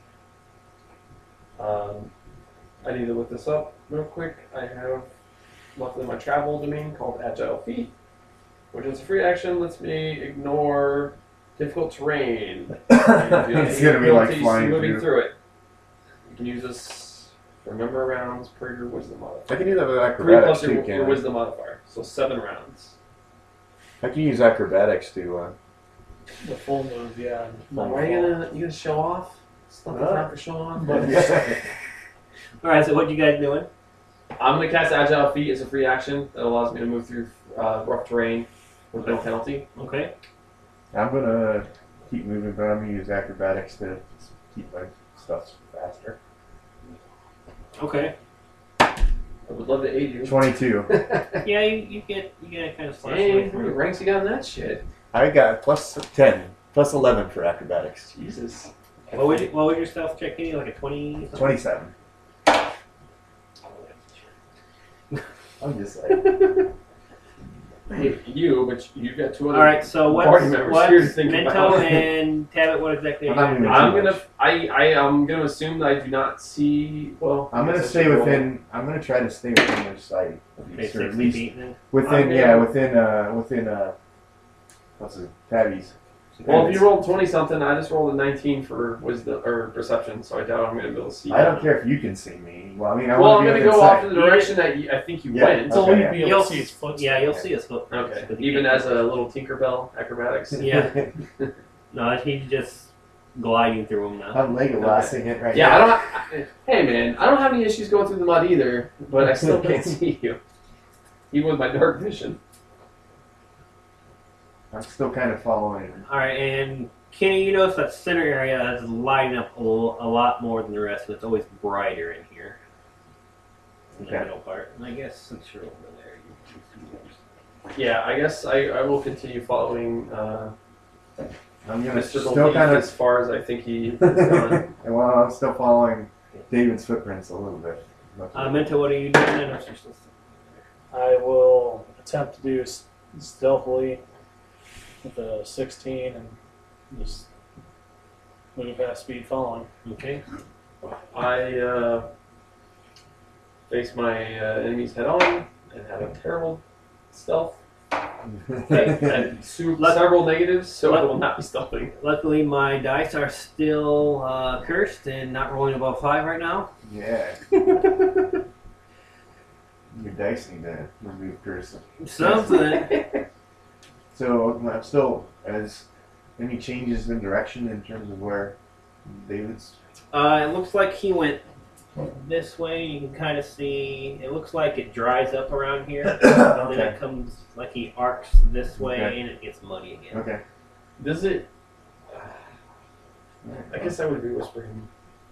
Um, I need to look this up real quick. I have luckily my travel domain called Agile Feet, which is a free action, lets me ignore difficult terrain. It's gonna be like Abilities flying moving through. through it. You can use this for a number of rounds per your wisdom modifier. I can do that with Three acrobatics plus your, too, your can I? wisdom modifier, so seven rounds. I can use acrobatics to. Uh, The full move, yeah. Why are you gonna you gonna show off? It's not the What? time for showing off. All right. So what you guys doing? I'm gonna cast Agile Feet as a free action that allows me to move through uh, rough terrain with no penalty. Okay. I'm gonna keep moving, but I'm gonna use acrobatics to keep my stuff faster. Okay. I would love to aid you. Twenty-two. Yeah, you, you get you get kind of slash Dang, way how many through. ranks you got in that shit? I got plus ten, plus eleven for acrobatics. Jesus. What would you, what would your stealth check be? Like a twenty? Twenty-seven. I'm just like. Hey, you, but you got two other. All right. So party what's members what's here to think Minto about. and Tabit? What exactly are I'm you not doing? even- I'm too gonna. much. I. I am gonna assume that I do not see. Well, I'm I gonna guess I stay should roll. within. I'm gonna try to stay within their sight, at Okay, least, or at sixty least feet then. within. I'm Yeah, gonna- within. Uh, within. Uh, what's it? Tabbies. Well, if you rolled twenty something, I just rolled a nineteen for wisdom or perception, so I doubt I'm gonna be able to see. I don't you. care if you can see me. Well, I mean, I Well, want I'm to be gonna within go off sight. in the direction that you, I think you Yeah. went. It's only Okay, to be able You'll to see his footsteps. Yeah, you'll see his foot. Okay. But you Even can't- as a little Tinkerbell acrobatics. Yeah. No, he's just gliding through them now. I'm Legolasing it right Yeah, now. I don't. I, hey, man, I don't have any issues going through the mud either, but I still can't see you, even with my dark vision. I'm still kind of following. All right, and Kenny, you notice that center area is lighting up a, l- a lot more than the rest, and it's always brighter in here. In the Okay. middle part. And I guess since you're over there, you Yeah, I guess I, I will continue following uh, I'm gonna Mister still Belief kind as far as I think he has of. done. Well, I'm still following David's footprints a little bit. Uh, Minto, what are you doing? I notice you're still- I will attempt to do s- stealthily with a sixteen and just move fast speed following. Okay. I uh, face my uh, enemies head on and have a terrible stealth and su- Let- several negatives, so I let- will not be stealthing. Luckily, my dice are still uh, cursed and not rolling above five right now. Yeah. Your dice need to remove curse. Something. So I'm still as any changes in direction in terms of where David's. Uh, it looks like he went this way. You can kind of see. It looks like it dries up around here. And then Okay. it comes like he arcs this way, Okay. and it gets muddy again. Okay. Does it? I guess I would be whispering.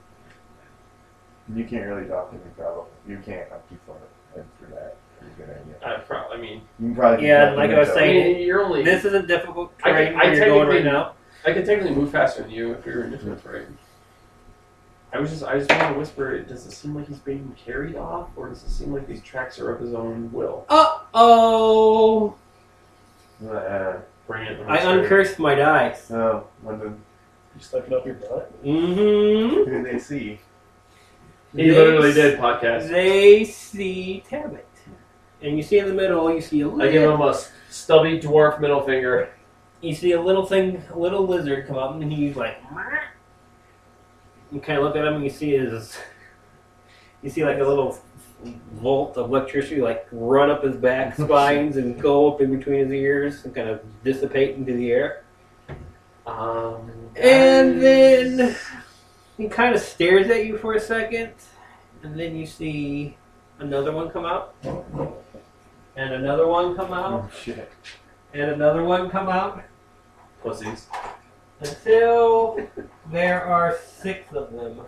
You can't really talk to me, probably. You can't. I'm too far ahead for that. Pretty good idea. I probably. I mean, You can probably. Yeah, talk to like me, I was so- I saying- mean, you're only. This isn't difficult I terrain can- I where you're going right technically- now. I can technically move faster than you if we were in different terrain. I was just. I just want to whisper. Does it seem like he's being carried off, or does it seem like these tracks are of his own will? Uh oh! Uh, Bring it. I uncursed my dice. oh, when the, You stuck it up your butt. Mm-hmm. who did they see? He literally did podcast. They see Tabit. And you see in the middle, you see a I give little, him a stubby dwarf middle finger. you see a little thing, a little lizard come up, and he's like, "Meow." You kind of look at him, and you see his, you see like a little volt of electricity like run up his back spines and go up in between his ears and kind of dissipate into the air. Um, And guys. then he kind of stares at you for a second, and then you see another one come out, and another one come out, Oh shit! and another one come out, pussies. until there are six of them.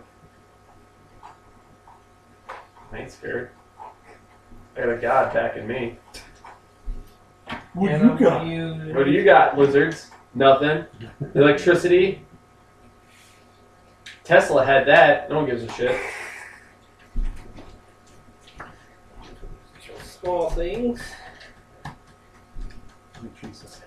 I ain't scared. I got a god backing me. What And you I'm got? gonna use- What do you got, lizards? Nothing. Electricity. Tesla had that. No one gives a shit. Small things. Jesus.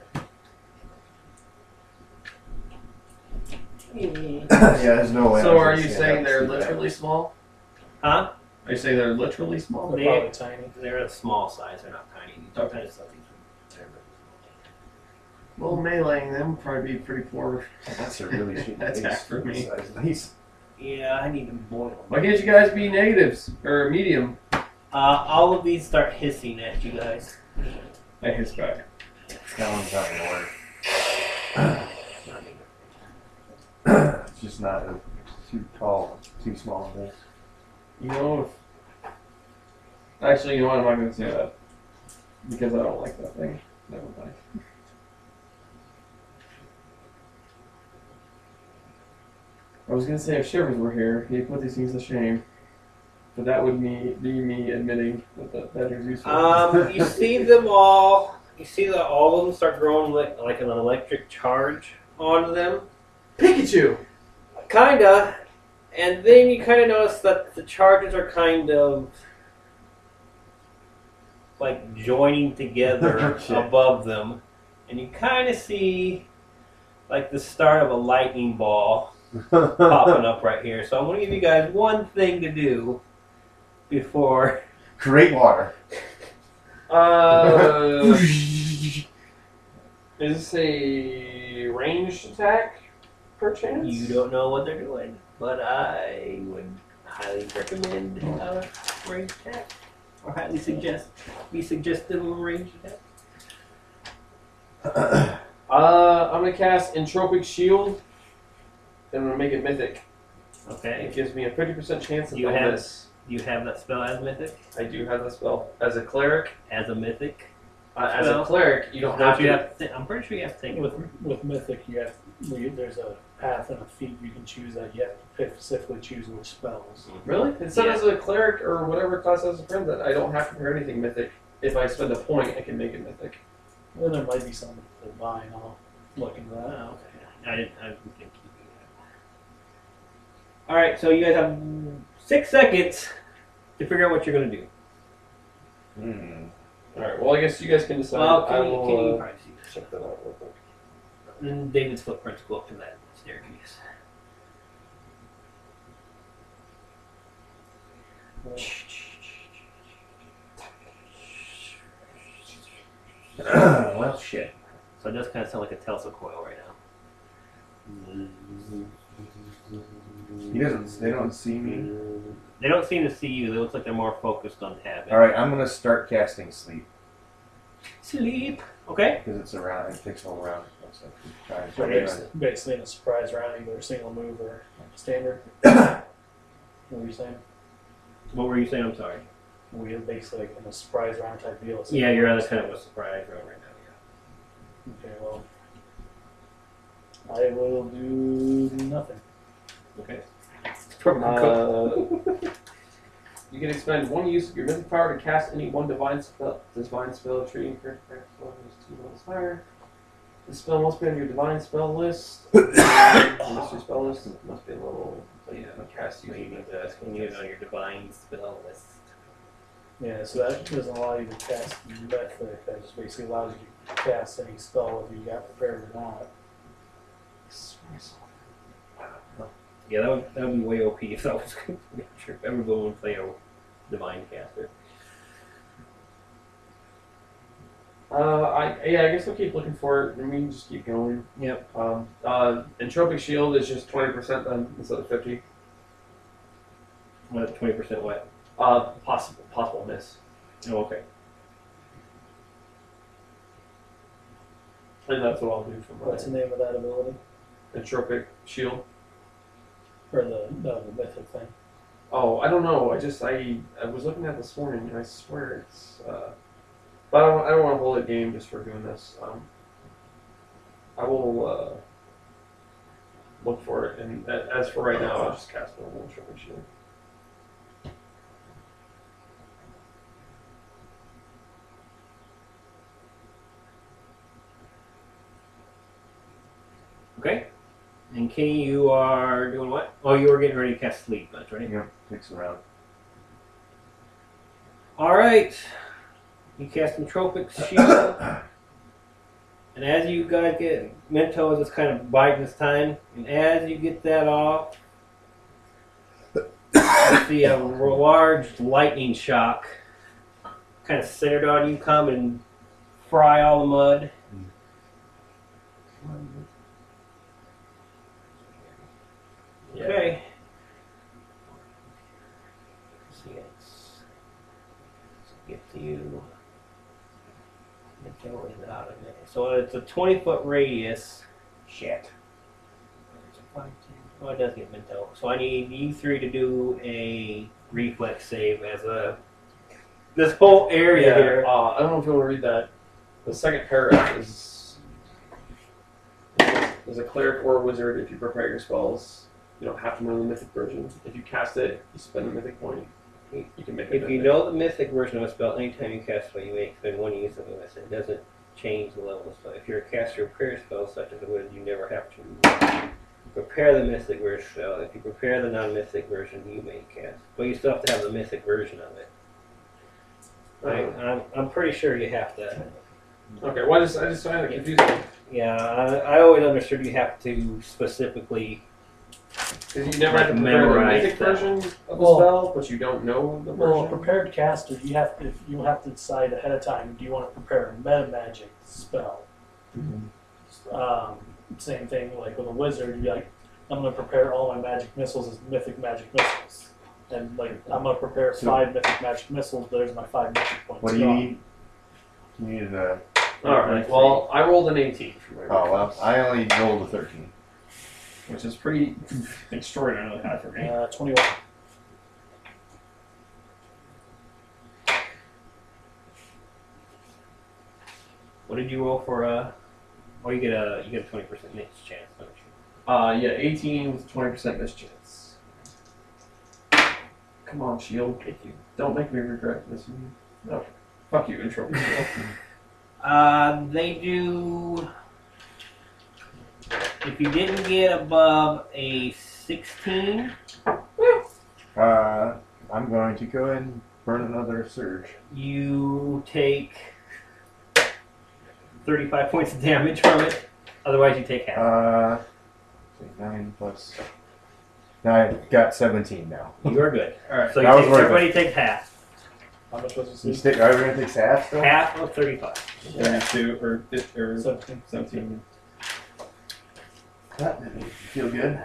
Hmm. Yeah, there's no way. I So was are gonna you stand saying up they're to that. literally small? Huh? Are you saying they're literally small? They're They- probably tiny. They're a small size. They're not tiny. These Okay. kind of stuff. These are- Well, meleeing them would probably be pretty poor. That's a really shitty That's base half for me. size. Nice. Yeah, I need to boil them. Why can't you guys be negatives or medium? Uh, all of these start hissing at you guys. I hiss back. That one's not gonna work. It's just not a, too tall, too small of this. You know, if... Actually, you know what? I'm not going to say that. Because I don't like that thing. Never mind. I was going to say if Shivers were here, he'd put these things to shame. But that would me, be me admitting that that, that is useful. Um, you see them all. You see that all of them start growing like, like an electric charge onto them. Pikachu! Kinda. And then you kind of notice that the charges are kind of like joining together Shit. above them. And you kind of see like the start of a lightning ball popping up right here. So I'm going to give you guys one thing to do before. Create water. Uh, is this a ranged attack, perchance? You don't know what they're doing, but I would highly recommend uh, range attack, or highly suggest be suggested of a range attack. Uh, I'm gonna cast Entropic Shield, and I'm gonna make it mythic. Okay. It gives me a fifty percent chance of You have- this. Do you have that spell as mythic? I do have that spell as a cleric. As a mythic? Uh, as Spell? a cleric, you don't Don't have you to. have to I'm pretty sure you have to take it. With with Mythic, you have you, there's a path and a feat you can choose that you have to specifically choose which spells. Really? It said Yeah. as a cleric or whatever class as a friend that I don't have to prepare anything mythic. If I spend a point, I can make it mythic. Well, there might be some divine. I'll look into that. Oh, okay. I didn't. I didn't think you could do that. All right. So you guys have six seconds to figure out what you're gonna do. Hmm. All right. Well, I guess you guys can decide. Well, I can you, will can you uh, probably see this? check that out real quick. And David's footprints go up to that staircase. Well, shit. So it does kind of sound like a Telsa coil right now. He doesn't. They don't see me. They don't seem to see you. They look like they're more focused on Tabby. All right, I'm gonna start casting sleep Sleep. Okay. because it's around. It takes all around. So try and So try basically, to- basically in a surprise round, either a single move or standard. What were you saying? What were you saying? I'm sorry. We have basically like in a surprise round type deal. a single Yeah, you're on move, a kind of a surprise round right now. Okay, well, I will do nothing. Yeah. Okay. Uh, you can expend one use of your mythic power to cast any one divine spell. Divine spell treating for spell is two levels higher. The spell must be on your divine spell list. Mystery spell list it must be a level. So yeah, cast So using you need that. to use it on your divine spell list. Yeah, so that doesn't allow you to cast Mythic. That just basically allows you to cast any spell whether you got prepared or not. Yeah, that would that would be way O P if that was sure if everyone would play a divine caster. Uh, I yeah, I guess I'll keep looking for it, and we can just keep going. Yep. Um, uh, Entropic Shield is just twenty percent then instead of fifty. What twenty percent what? Uh, possible possible miss. Oh, okay. And that's what I'll do for What's the my name of that ability? Entropic Shield. Or the no, the Mythic thing. Oh, I don't know. I just I I was looking at it this morning, and I swear it's. Uh, but I don't I don't want to hold a game just for doing this. Um, I will uh, look for it, and a- as for right now, I'll just cast normal Entropic Shield. Okay. And Kenny, you are doing what? Oh, you were getting ready to cast sleep. That's right. Yeah, takes around. All right. You cast Entropic Shield. And as you guys get, Mentos is kind of biding his time. And as you get that off, you see a large lightning shock kind of centered on you, come and fry all the mud. Yeah. Okay. See, it's get you. Minto is out of it. So it's a twenty foot radius. Shit. Oh, it does get Minto. So I need you three to do a reflex save as a. This whole area Yeah, here. uh, I don't know if you want to read that. The second paragraph is: as a cleric or a wizard, if you prepare your spells, you don't have to know the mythic version. If you cast it, you spend a mythic point. You can make it. If you know the mythic version of a spell, anytime you cast a spell, you may spend one use of it. It doesn't change the level of spell. If you're a caster of prayer spells, such as a wizard, you never have to prepare the mythic version spell. If you prepare the non-mythic version, you may cast. But you still have to have the mythic version of it. I, I'm, I'm pretty sure you have to. Okay, well, I just I just find it confusing Yeah, I, I always understood you have to specifically. because you never have to prepare the Memorize mythic that. version of the Well- spell, but you don't know the Well, a version. prepared caster, you have to you have to decide ahead of time. Do you want to prepare a meta magic spell? Um, same thing like with a wizard. You'd be like, I'm going to prepare all my magic missiles as mythic magic missiles, and like I'm going to prepare So- five mythic magic missiles. There's my five mythic points. What do you gone. need? You need a. All right. Well, I rolled an eighteen for my Oh well, reflex, I only rolled a thirteen. which is pretty extraordinarily high for me. Uh, twenty-one. What did you roll for? Uh, oh, you get a you get a twenty percent miss chance, don't you? Uh, yeah, eighteen with twenty percent mischance. Come on, shield. Don't make me regret this. No, fuck you, intro. Uh, they do. If you didn't get above a sixteen, Uh, I'm going to go ahead and burn another surge. you take thirty-five points of damage from it. Otherwise, you take half. Uh, nine plus. Now I've got seventeen now. You are good. All right. So you That was take, worth it. everybody takes half. How much was You this? stick, are we gonna take half still? Half of thirty-five. thirty-two or fif- or Seventeen. seventeen. That made me feel good.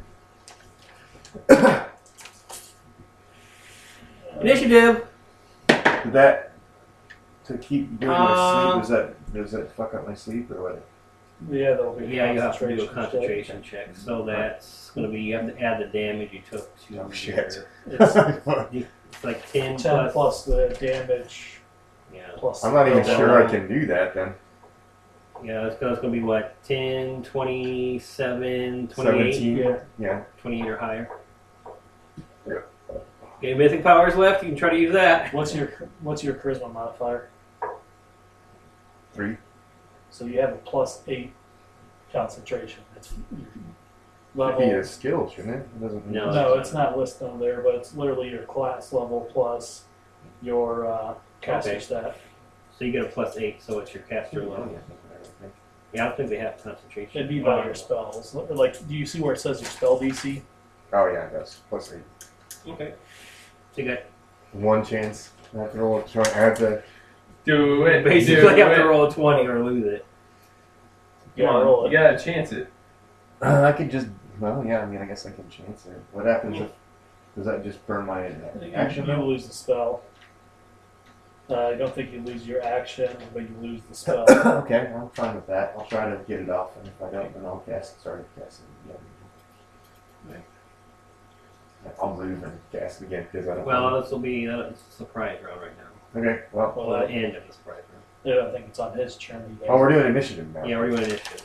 Initiative. Did that to keep doing my Um, sleep? Does that does that fuck up my sleep or what? Yeah, there'll be. Yeah, you have to do a concentration concentration check. So that's going to be, you have to add the damage you took to Oh, shit. your- check. It's It's like ten, ten plus. plus the damage Yeah, plus. I'm not even So- sure I can do that then. yeah, it's going to be what, ten, twenty-seven, twenty-eight, Seventeen. Yeah. Yeah. twenty-eight or higher. Yeah. Any mythic powers left? You can try to use that. What's your What's your charisma modifier? Three. So you have a plus eight concentration. That's Should level. be a skill, shouldn't it? It doesn't. No. No, it's not listed on there, but it's literally your class level plus your uh, caster Okay. stat. So you get a plus eight, so it's your caster level. Yeah, I don't think they have concentration. It'd be by your spells. Like, do you see where it says your spell D C? Oh yeah, it does. Plus eight. Okay. So you got One chance. I have to roll. I have to. Do it. basically do have to it. roll a twenty or lose it. Yeah, Come on, roll it. You gotta chance it. Uh, I could just. Well, yeah. I mean, I guess I can chance it. What happens if? Does that just burn my uh, You, action? you though? lose the spell. Uh, I don't think you lose your action, but you lose the spell. Okay, I'm fine with that. I'll try to get it off, and if I don't, then I'll cast. Start casting it again. I'll move and cast it again because I don't. Well, this will be uh, it's a surprise round right now. Okay. Well. Well, Well, uh, the end of the surprise round. I don't think it's on his turn. You guys- Oh, we're doing initiative now. Yeah, we're doing initiative.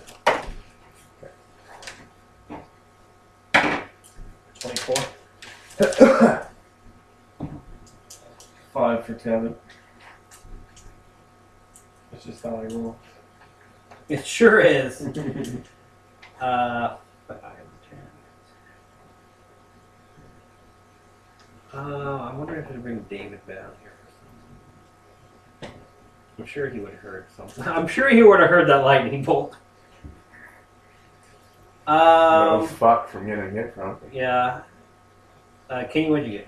twenty-four. Five for Kevin. That's just how I roll. It sure is. Uh, uh, I wonder if I bring David down here for something. I'm sure he would have heard something. I'm sure he would have heard that lightning bolt. no Um, fuck from getting hit from. yeah. Uh, Kenny, what'd you get?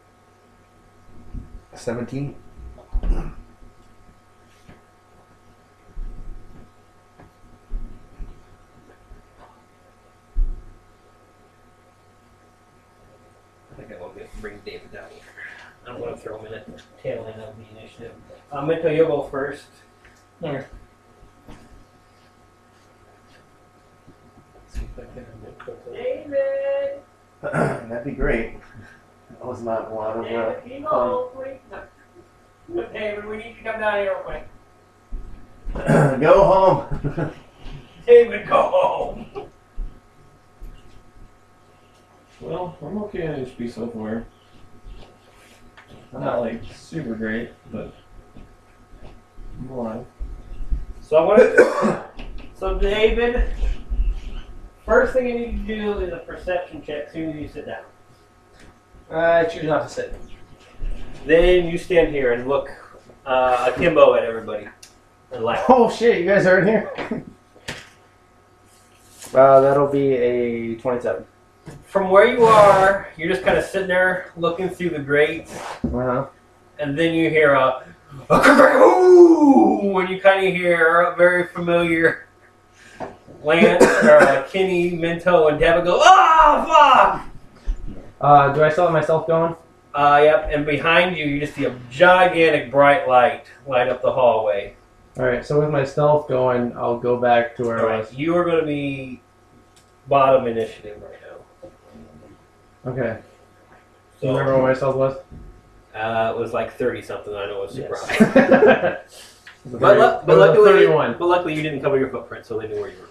Seventeen. I think I will get bring David down here. I'm going to throw him in at the tail end of the initiative. Uh, Minto, you'll go first. Alright. See if I can get quickly. David! That'd be great. That was not a lot of. Uh, David, come on, please. Look, David, we need you to come down here real quick. Go home. David, go home. Well, I'm okay on H P so far. Not like super great, but I'm alive. So I want to. So David, first thing you need to do is a perception check as soon as you sit down. I choose not to sit. Then you stand here and look uh, akimbo at everybody and laugh. Oh shit, you guys are in here? uh, that'll be a twenty-seven. From where you are, you're just kind of sitting there looking through the grate, Uh-huh. and then you hear a, a ooh, when you kind of hear a very familiar Lance, or uh, Kenny, Minto, and Devin go, ah, fuck! Uh, do I still have myself going? Uh, yep, and behind you, you just see a gigantic bright light light up the hallway. Alright, so with my stealth going, I'll go back to where I was. Alright, you are going to be bottom initiative right now. Okay. So, Do you remember what my stealth was? Uh, it was like thirty something. I know it was super Yes. high. But, But, lu- but it was a luckily, thirty-one. but luckily you didn't cover your footprint, so they knew where you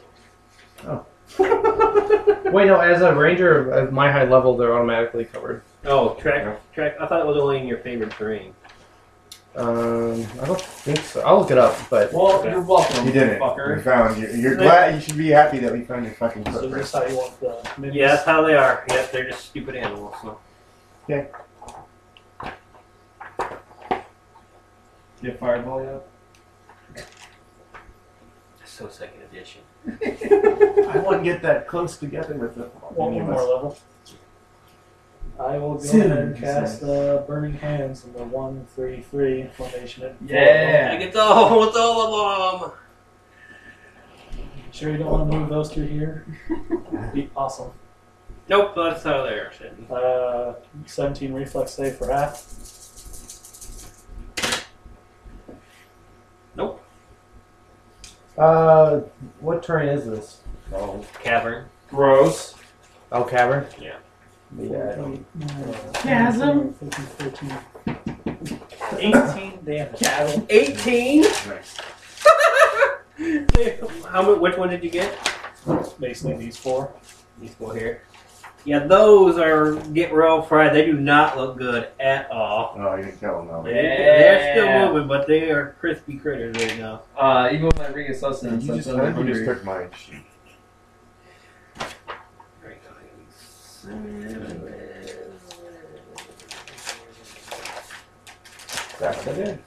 were. Wait, no, as a ranger at my high level, they're automatically covered. Oh, track, track. I thought it was only in your favorite terrain. Um, I don't think so. I'll look it up, but Well, you're welcome, You did it. fucker. We found you. You're glad. You should be happy that we found your fucking So footprint. this is how you want the minis? Yeah, that's how they are. Yep, they're just stupid animals. So. Okay. You have fireball yet? So second edition. I wouldn't get that close together with the. One more level. I will go Soon, ahead and he cast says. the Burning Hands in the one three three formation. At Yeah. I get all with all of them. Sure you don't want to move those two here? Be awesome. Nope, that's how they are sitting. Uh, seventeen reflex save for half. Nope. uh, what terrain is this? Oh, cavern. Gross. Oh, cavern. Yeah. Yeah. Chasm. eighteen damage. Cavern. Eighteen. Nice. How many? Which one did you get? Basically these four. These four here. Yeah, those are get real fried. They do not look good at all. Oh, you didn't kill him though. They, They're still moving, but they are crispy critters right now. Uh, even with my reassessment, You just, I'm I think you hungry. just took mine. Shoot. That's what I did.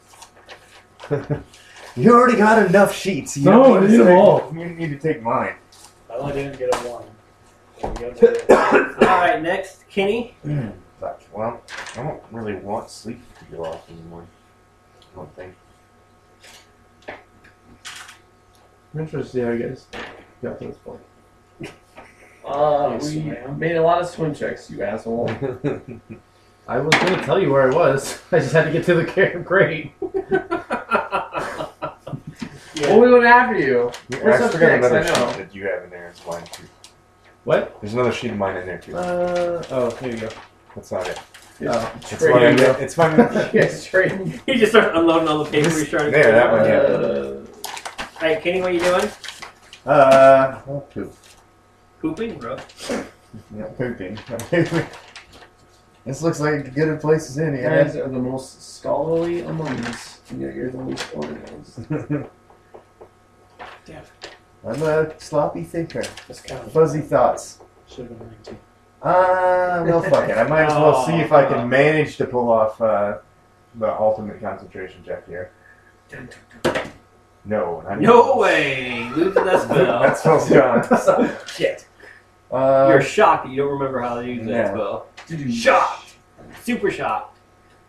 You already got enough sheets. You No, don't wanna I need them say- all. You need to take mine. I only didn't get a one. So we got the- All right, next, Kenny. Fuck. Well, I don't really want sleep to go off anymore. I don't think. I'm interested to see how you guys got to this point. Uh, Yes, we ma'am. made a lot of swim checks, you asshole. I was going to tell you where I was. I just had to get to the care. Great. Well, we went after you. I Where's still some got picks? another I know. sheet that you have in there. It's mine too. What? There's another sheet of mine in there too. Uh, oh, here you go. That's not it. Oh, It's mine. In there. It's mine. yes, straight. He just started unloading all the paper he's trying to There, clean that up. one, yeah. All right, Kenny, what are you doing? Uh, oh, poop. Pooping, bro. Yeah, pooping. This looks like a good place as any. You guys are the most scholarly among us, and yet you're the least organized. I'm a sloppy thinker. Just kind of Fuzzy thoughts. should have been nineteen. Uh, well, fuck it. I might as well see if I can manage to pull off uh, the ultimate concentration check here. No. not No even. way! Losing that spell. That spell's gone. Shit. Uh, You're shocked that you don't remember how to use that yeah. spell. Shocked. Super shocked.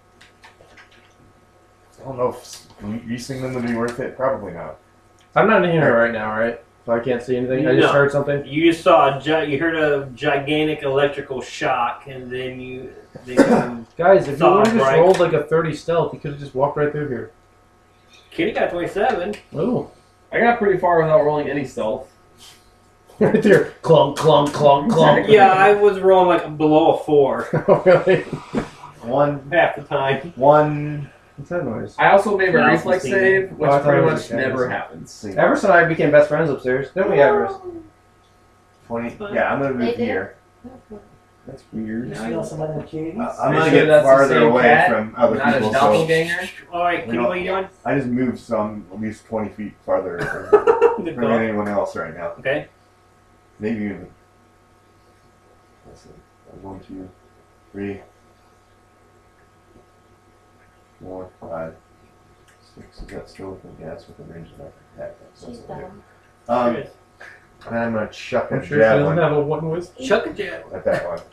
I don't know if greasing them would be worth it. Probably not. I'm not in here right now, right? So I can't see anything. I just No. heard something. You just saw a gi- you heard a gigantic electrical shock, and then you then Guys, if you Saw would have just bright. rolled like a thirty stealth, you could have just walked right through here. Kitty got twenty-seven. Ooh. I got pretty far without rolling any stealth. Right there. Clunk, clunk, clunk, clunk. Yeah, I was rolling like below a four Oh, really? One, half the time. one. What's that noise? I also made a No, reflex I've seen save, which Oh, I thought pretty it was much a cat. never happens. Everest and I became best friends upstairs. Didn't we, Everest? Twenty. Yeah, I'm gonna They move did? here. That's weird. Now you also have Katie. Uh, Are I'm you gonna sure get that's the farther same away cat? from other Not a people. So doppelganger? All right, Kitty, No. what are you doing? I just moved some at least twenty feet farther from, Good from call. anyone else right now. Okay. Maybe even. Let's see. One, two, three, four, five, six. Is that still within? Yeah, that's within range of that attack. That's She's what I'll do. dumb. Um, There it and I'm gonna chuck a I'm sure she doesn't javelin have a one whisk. is. Chuck a jab. at that one.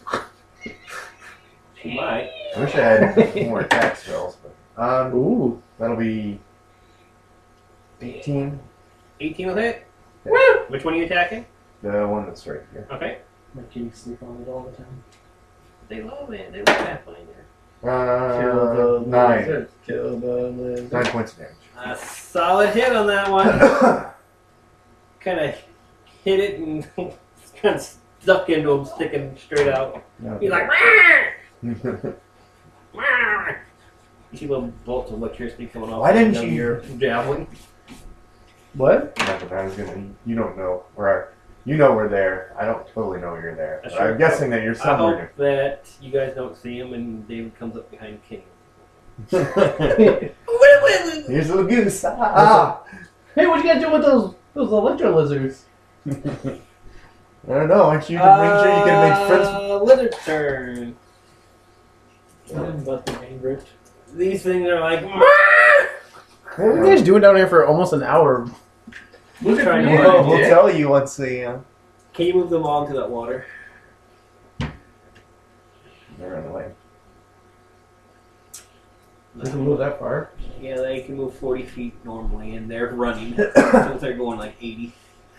She might. I wish I had more attack spells, but um, Ooh. that'll be eighteen. eighteen will hit. Yeah. Which one are you attacking? The one that's right here. Okay. My kitty sleep on it all the time. They love it. They love Pathfinder. Uh, nine. lizard. Kill the lizard. Nine points of damage. A solid hit on that one. Kind of hit it and kind of stuck into him, sticking straight out. He's like, "Rah!" Rah!" You see little bolts of electricity coming off. Why didn't the end of you- your javelin? What? Nothing. I was gonna. You don't know where. You know we're there. I don't totally know you're there. That's But I'm true. guessing that you're I somewhere. hope that you guys don't see him and David comes up behind King. near- Here's a little goose. Ah! Hey, what you guys do with those those electro lizards? I don't know. Aren't you the ranger? You can make friends. Uh, Lizard's turn. I'm about the main rift. These things are like, What are you guys doing down here for almost an hour? Look at Trying to me, work. We'll, we'll dick. tell you once the. Uh, can you move them all into that water? they're on the way. Doesn't move that far. Yeah, they can move forty feet normally, and they're running. so they're going like eighty.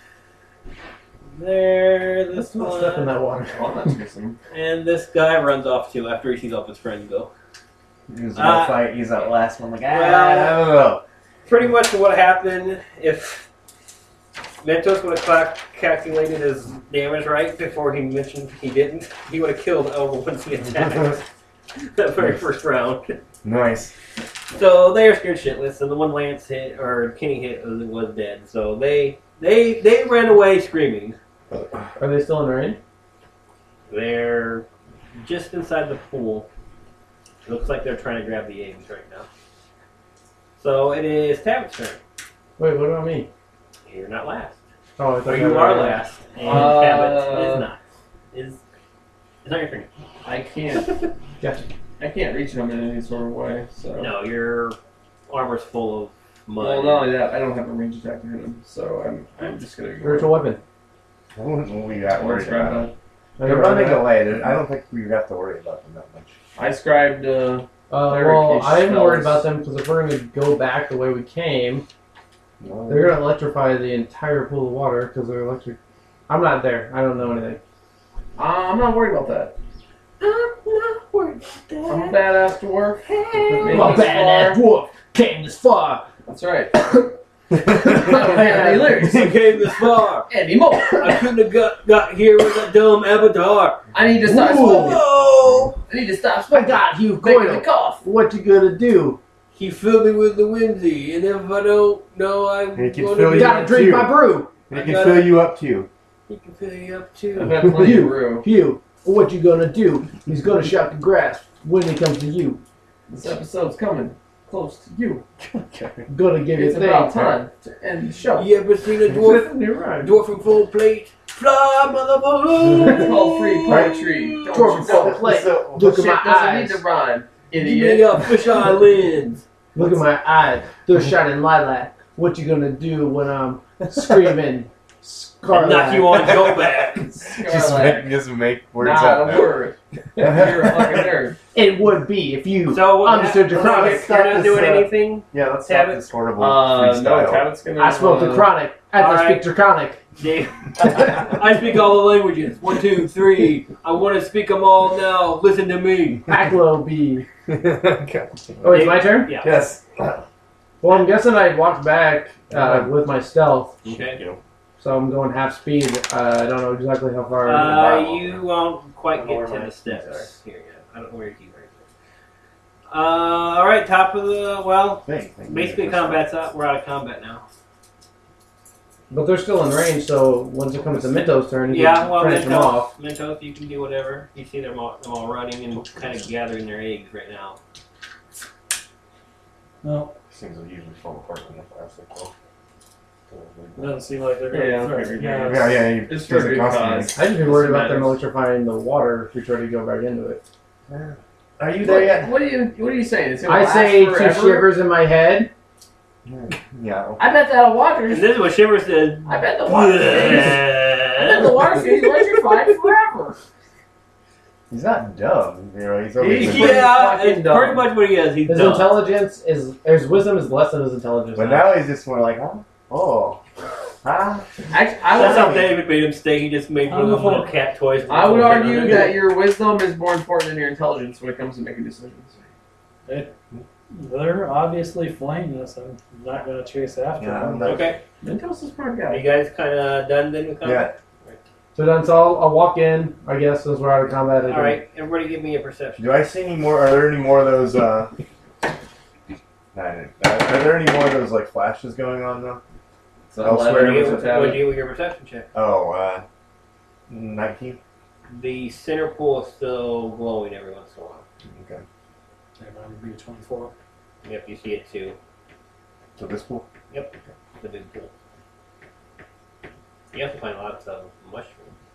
There, this Let's not step in one. that water. Oh, that's missing. And this guy runs off too after he sees all his friends go. He's Uh, gonna fight. He's that last one. Like, ah, well- I don't know. Pretty much what happened if Ventos would have cla- calculated his damage right before he mentioned he didn't, he would have killed Elva once he attacked that very first round. Nice. So they are scared shitless, and the one Lance hit or Kenny hit was, was dead. So they they they ran away screaming. Are they still in rain? They're just inside the pool. It looks like they're trying to grab the eggs right now. So it is Tabit's turn. Wait, what about me? You're not last. Oh, I thought Or you are last, and Tabit Uh, is not. Is it's not your turn. I can't. Gotcha. I can't reach him in any sort of way. So. No, your armor's full of mud. Well, not only that, I don't have a range attack to hit him, so I'm I'm just gonna. Virtual weapon. I wouldn't be that worried Scribe about that. them. They're running away. There- I don't think we have to worry about them that much. I scribed. Uh, Uh, There well, are I'm worried spells. about them because if we're going to go back the way we came, No, they're going to electrify the entire pool of water because they're electric. I'm not there. I don't know anything. uh, I'm not worried about that. I'm not worried about I'm a that. badass dwarf. Made I'm a this badass far. dwarf. Came this far. That's right. Any lyrics? I came this far. Anymore. I couldn't have got, got here with that dumb avatar. I need to stop Ooh. smoking. Oh! I need to stop I smoking. got you, Making me Goyle. cough. What you gonna do? He filled me with the whimsy, and if I don't know, I'm He can gonna fill be. you Gotta drink too. my brew. He I can gotta- fill you up too. He can fill you up I've too. had plenty of brew. You. What you gonna do? He's gonna shock the grass when it comes to you. This episode's coming close to you. Gonna give you It's things. about time to end the show. You ever seen a dwarf, You're right. dwarf from full plate? Fly, motherfucker! It's all free poetry. Don't Dwarf you full know? plate. So- Look at Shit my doesn't eyes. need to rhyme, You idiot. got fish eye lens. Look at my eyes. They're shining lilac. What you gonna do when I'm screaming? And knock you on your back. Just Scarlet. make, just make words Not up. a word. You're a fucking nerd. It would be if you So what understood hap- Draconic. You're not this, doing uh, anything? Yeah, let's Tab stop it. this horrible Uh, no, freestyle. Cabot's gonna. I spoke uh, Draconic. I have to Alright. speak Draconic. Dave. I speak all the languages. One, two, three. I want to speak them all now. Listen to me. Aklo B. God. Oh, it's my turn? Yeah. Yes. Well, I'm guessing I walked back uh, with my stealth, Okay. so I'm going half speed. Uh, I don't know exactly how far. Uh, you won't quite Lower get to my- the steps. Here, yeah. I don't know where your keys are. Uh, all right, top of the well. Thank- thank Basically, you. combat's up. We're out of combat now. But they're still in range, so once it comes to Minto's turn, you Yeah, can well, finish them Mentos, off. Mentos, you can do whatever. You see them all, them all running and kind of gathering their eggs right now. No, These things will usually fall apart in the plastic. though. it doesn't seem like they're going Yeah, to I yeah, figured. yeah, Yeah, yeah, you, It's for a good cost cause. I'd just be worried about them Matters. electrifying the water if we try to go back into it. me. Are you there What, yet? what are you? What are you saying? It's gonna I last say two forever? shivers in my head. Yeah. I bet that And water. this is what Shiver said. I bet the water. I bet the water stays electrified forever. He's not dumb. You know, he's always He's- Yeah, fucking it's dumb. pretty much what he is. He's His dumb. intelligence is, his wisdom is less than his intelligence. But now he's just more like, oh, oh, huh? Actually, I That's would, how David made him stay. He just made one of those little cat toys. I would argue that your wisdom is more important than your intelligence when it comes to making decisions. They're obviously flaying us. I'm not going to chase after Yeah, them. I'm not- Okay. Mentos is a smart Are guy. you guys kind of done then with combat? So then, so I'll, I'll walk in, I guess, since we're out of combat. I All can- right. Everybody, give me a perception. Do I see any more? Are there any more of those? Uh, nah, I didn't- uh, are there any more of those like flashes going on though? So Elsewhere What do eleven you, with what a do you tab. do with your perception check? Oh, uh, nineteen. The center pool is still glowing every once in a while. Okay. That might be a twenty-four. Yep, you see it too. So this pool. Yep, the big pool. You have to find lots of mushrooms.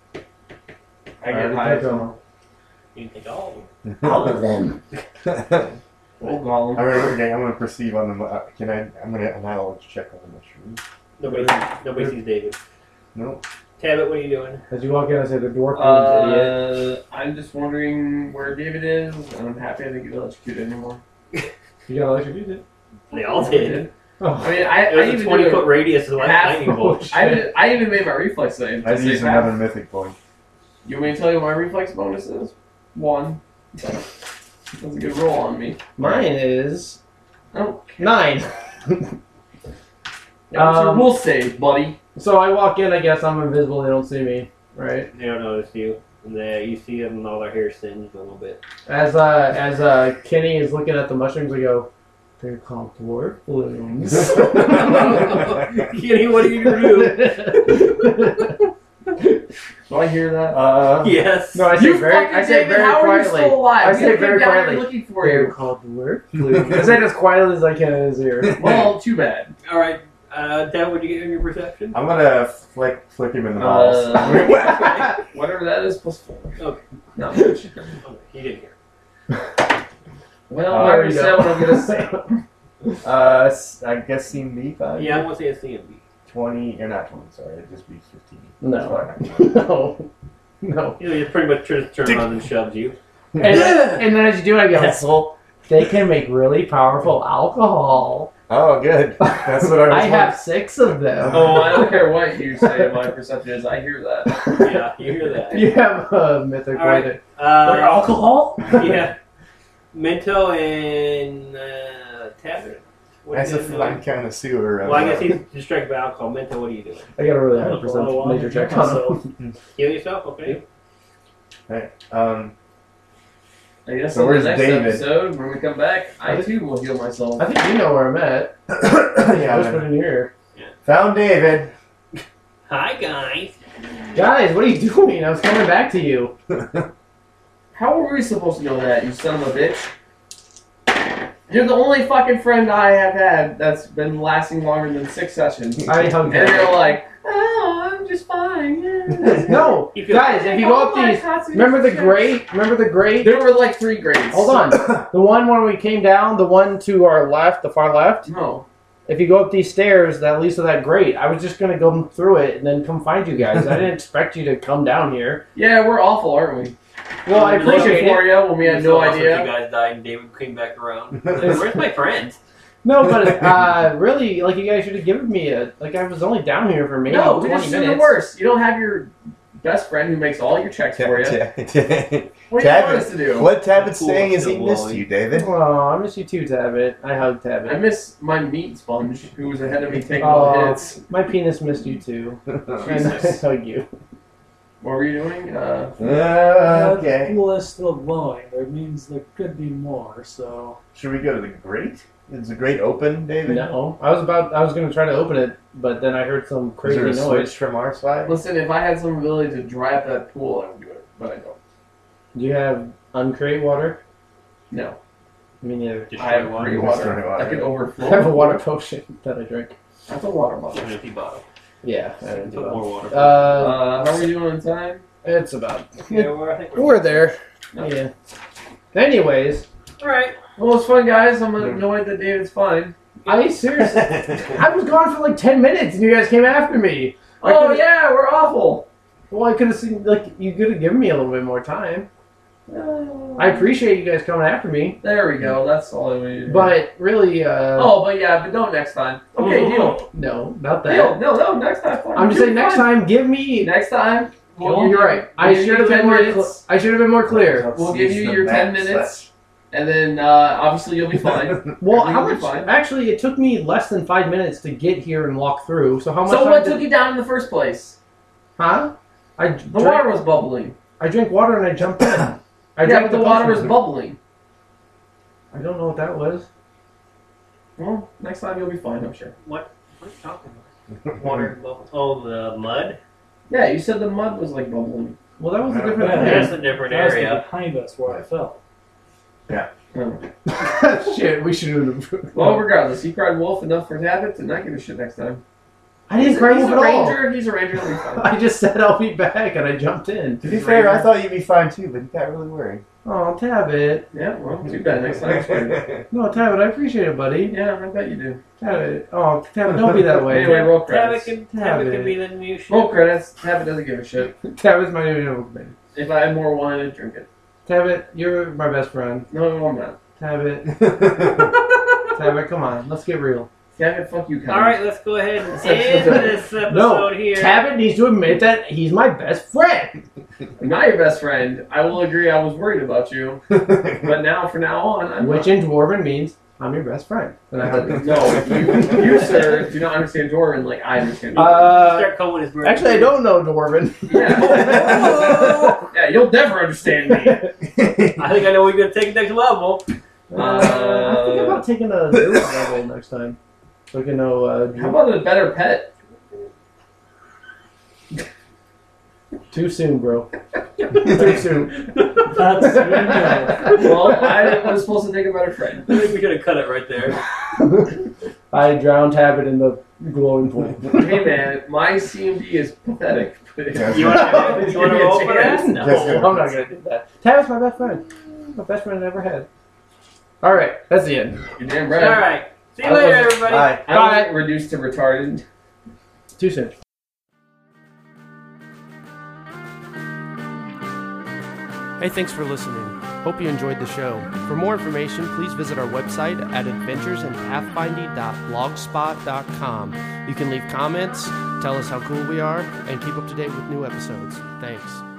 I I get already high. took them. You can take all of them. All of them. Oh, I'm Gollum. gonna, okay, I'm gonna perceive on the. mu- Uh, can I? I'm gonna an knowledge check on the mushroom. Nobody, nobody sees David. No. Tabit, what are you doing? As you walk in, I say the dwarf is idiot. Uh, I'm just wondering where David is, and I'm happy I didn't get electrocuted anymore. You got electrocuted? They all did. Oh. I mean, I, It I was a even twenty did foot radius of half- lightning bolt. I, did, I even made my reflex save. I to save use half. another mythic point. You want me to tell you what my reflex bonus is? One. That's a good roll on me. Mine is Oh, nine. yeah, what's your Um, will save, buddy? So I walk in, I guess I'm invisible, they don't see me, right? They don't notice you. And they, you see them and all their hair singed a little bit. As uh, as uh, Kenny is looking at the mushrooms, I go, they're called dwarf blooms. Kenny, what are you going to do? Do I hear that? Uh, Yes. No, I say You very, fucking I say David, very how are you quietly. still alive? I We say came very down here quietly. looking for They're you. called dwarf blooms. I say it as quietly as I can in his ear. Well, too bad. All right. Uh, Dad, what did you get in your perception? I'm gonna flick flick him in the balls. Uh, whatever that is, plus four. Okay. Not much. Oh, you didn't hear. Well, Uh, I already there said you what I'm gonna say. uh, s- I guess C M B five. Yeah, I want to say a C M B. Twenty or not twenty? Sorry, it'd just be fifteen. No. No. No. You know, you pretty much turn, turn around and shoves you. And, and then as you do, I go, they can make really powerful alcohol. Oh, good. That's what I was. I have six of them. Oh, I don't care what you say. My perception is, I hear that. Yeah, you hear that. You have a mythic All right. way Uh, alcohol? yeah. Minto and uh, Tabit. What As are a you doing? fine connoisseur. of, Well, I guess uh, he's distracted by alcohol. Minto, what are you doing? I got a really high Oh, percentage well, nature I'm check on myself. them. Heal yourself, okay? Right. Um. I guess So in where's the next David? episode, when we come back, I too will heal myself. I think you know where I'm at. yeah. I whispered man. in your ear. Found David. Hi, guys. Guys, what are you doing? I was coming back to you. How were we supposed to know that, you son of a bitch? You're the only fucking friend I have had that's been lasting longer than six sessions. I hugged And him. you're like, oh, I'm just fine. yeah." No, You feel- guys, if you go up Oh my these, God, remember the grate? Remember the grate? There were like three grades. Hold on. The one when we came down, the one to our left, the far left, No. if you go up these stairs that leads to that grate, I was just gonna go through it and then come find you guys. I didn't expect you to come down here. Yeah, we're awful, aren't we? Well, I Looking appreciate for it. you when we had no Also, idea. You guys died and David came back around. Like, where's my friend? No, but uh, really, like you guys should have given me a. Like I was only down here for maybe No, we twenty just do minutes. the worst. You don't have your best friend who makes all your checks for you. What do you want us to do? What Tabit's Cool, saying is he still missed blowing. you, David. Oh, I miss you too, Tabbit. I hug I Tabbit. miss my meat sponge, who was ahead of me taking all the Oh, hits. my penis missed you too. And I Jesus. hug you. What were you doing? Uh, Uh, okay. The pool is still glowing. That means there could be more. So Should we go to the grate? Is the grate open, David? No, I was about. I was gonna try to open it, but then I heard some Is crazy there a noise. switch from our side? listen, if I had some ability to dry up that pool, I would do it, but I don't. Do you have uncreate water? No. I mean, yeah. Just I have water. free Just water. drink water. I can overflow. I have a water potion that I drink. That's a water bottle. An empty bottle. Yeah, I didn't do Put that. more water. Uh, Uh, how are we doing on time? it's about. yeah, well, I think we're We're there. No. Yeah. Anyways, all right. Well, it's fun, guys. I'm annoyed that David's fine. I seriously, I was gone for like ten minutes, and you guys came after me. I Oh, could've- yeah, we're awful. Well, I could have seen like you could have given me a little bit more time. I appreciate you guys coming after me, There we go. That's all I needed. but really, uh, Oh, but yeah, but don't next time. Okay, deal. no, not that. Deal. No, no, next time. Fine. I'm just You're saying, next fine. time, give me. Next time. Well, we'll you're give- right. I we'll give should have you been ten more. Cl- minutes, I should have been more clear. We'll give you your ten minutes, and then uh, obviously you'll be fine. Well, Everything how will be much? fine. Actually, it took me less than five minutes to get here and walk through. So how much? So time what did- took you down in the first place? Huh? I The drank, water was bubbling. I drank water and I jumped in. I yeah, drank but the water was potion. bubbling. I don't know what that was. Well, next time you'll be fine, I'm sure. What are you talking about? Water bubble. Oh, the mud. Yeah, you said the mud was like bubbling. Well, that was a Yeah. different Yeah. That's thing. a different that's the area. behind us where I fell. Oh. Shit, we should have. Well, regardless, he cried wolf enough for habit to not give a shit next time. I didn't he's, cry he's wolf a at all. ranger. He's a ranger. He'll be fine. I just said I'll be back, and I jumped in. To be fair, I thought you'd be fine too, but you got really worried. Oh, Tabbit. Yeah, well, too bad. Next time. it's good. No, Tabbit, I appreciate it, buddy. Yeah, I bet you do. Tabbit. Oh, Tabbit, don't be that way. Anyway, roll Tabit credits. can, Tabit. Tabit can be the new ship. Roll credits. Tabit doesn't give a shit. Tabbit's my new name. If I had more wine, I'd drink it. Tabbit, you're my best friend. No, I'm not. Tabbit. Tabbit, come on, let's get real. Tabit, fuck you, cunt. All right, let's go ahead and Let's end end it. this episode No, here. Tabbit needs to admit that he's my best friend. I'm not your best friend. I will agree I was worried about you. But now, from now on, I'm Which not. in Dwarven means I'm your best friend. And I hug you. No, you, you, sir, do not understand Dwarven like I understand Dwarven. Uh, Start calling his brother. actually, I don't know Dwarven. yeah. yeah, you'll never understand me. I think I know we're gonna take it next level. Uh, I'm thinking about taking a zero level next time. So we can know. Uh, How about a better pet? Too soon, bro. Too soon. That's you know. Well, I was supposed to take a better friend. I think we could have cut it right there. I drowned Tabbit in the glowing pool. Hey man, my C M D is pathetic. Yeah. You want to Give you want to me a roll for that? chance. No, Yes, sir. I'm not gonna do that. Tabbit's my best friend. My best friend I ever had. All right, that's the end. You're damn All right. right. See you I later, wasn't- everybody. Bye. I Bye. was reduced to retarded. Too soon. Hey, thanks for listening. Hope you enjoyed the show. For more information, please visit our website at adventures in pathfinding dot blogspot dot com. You can leave comments, tell us how cool we are, and keep up to date with new episodes. Thanks.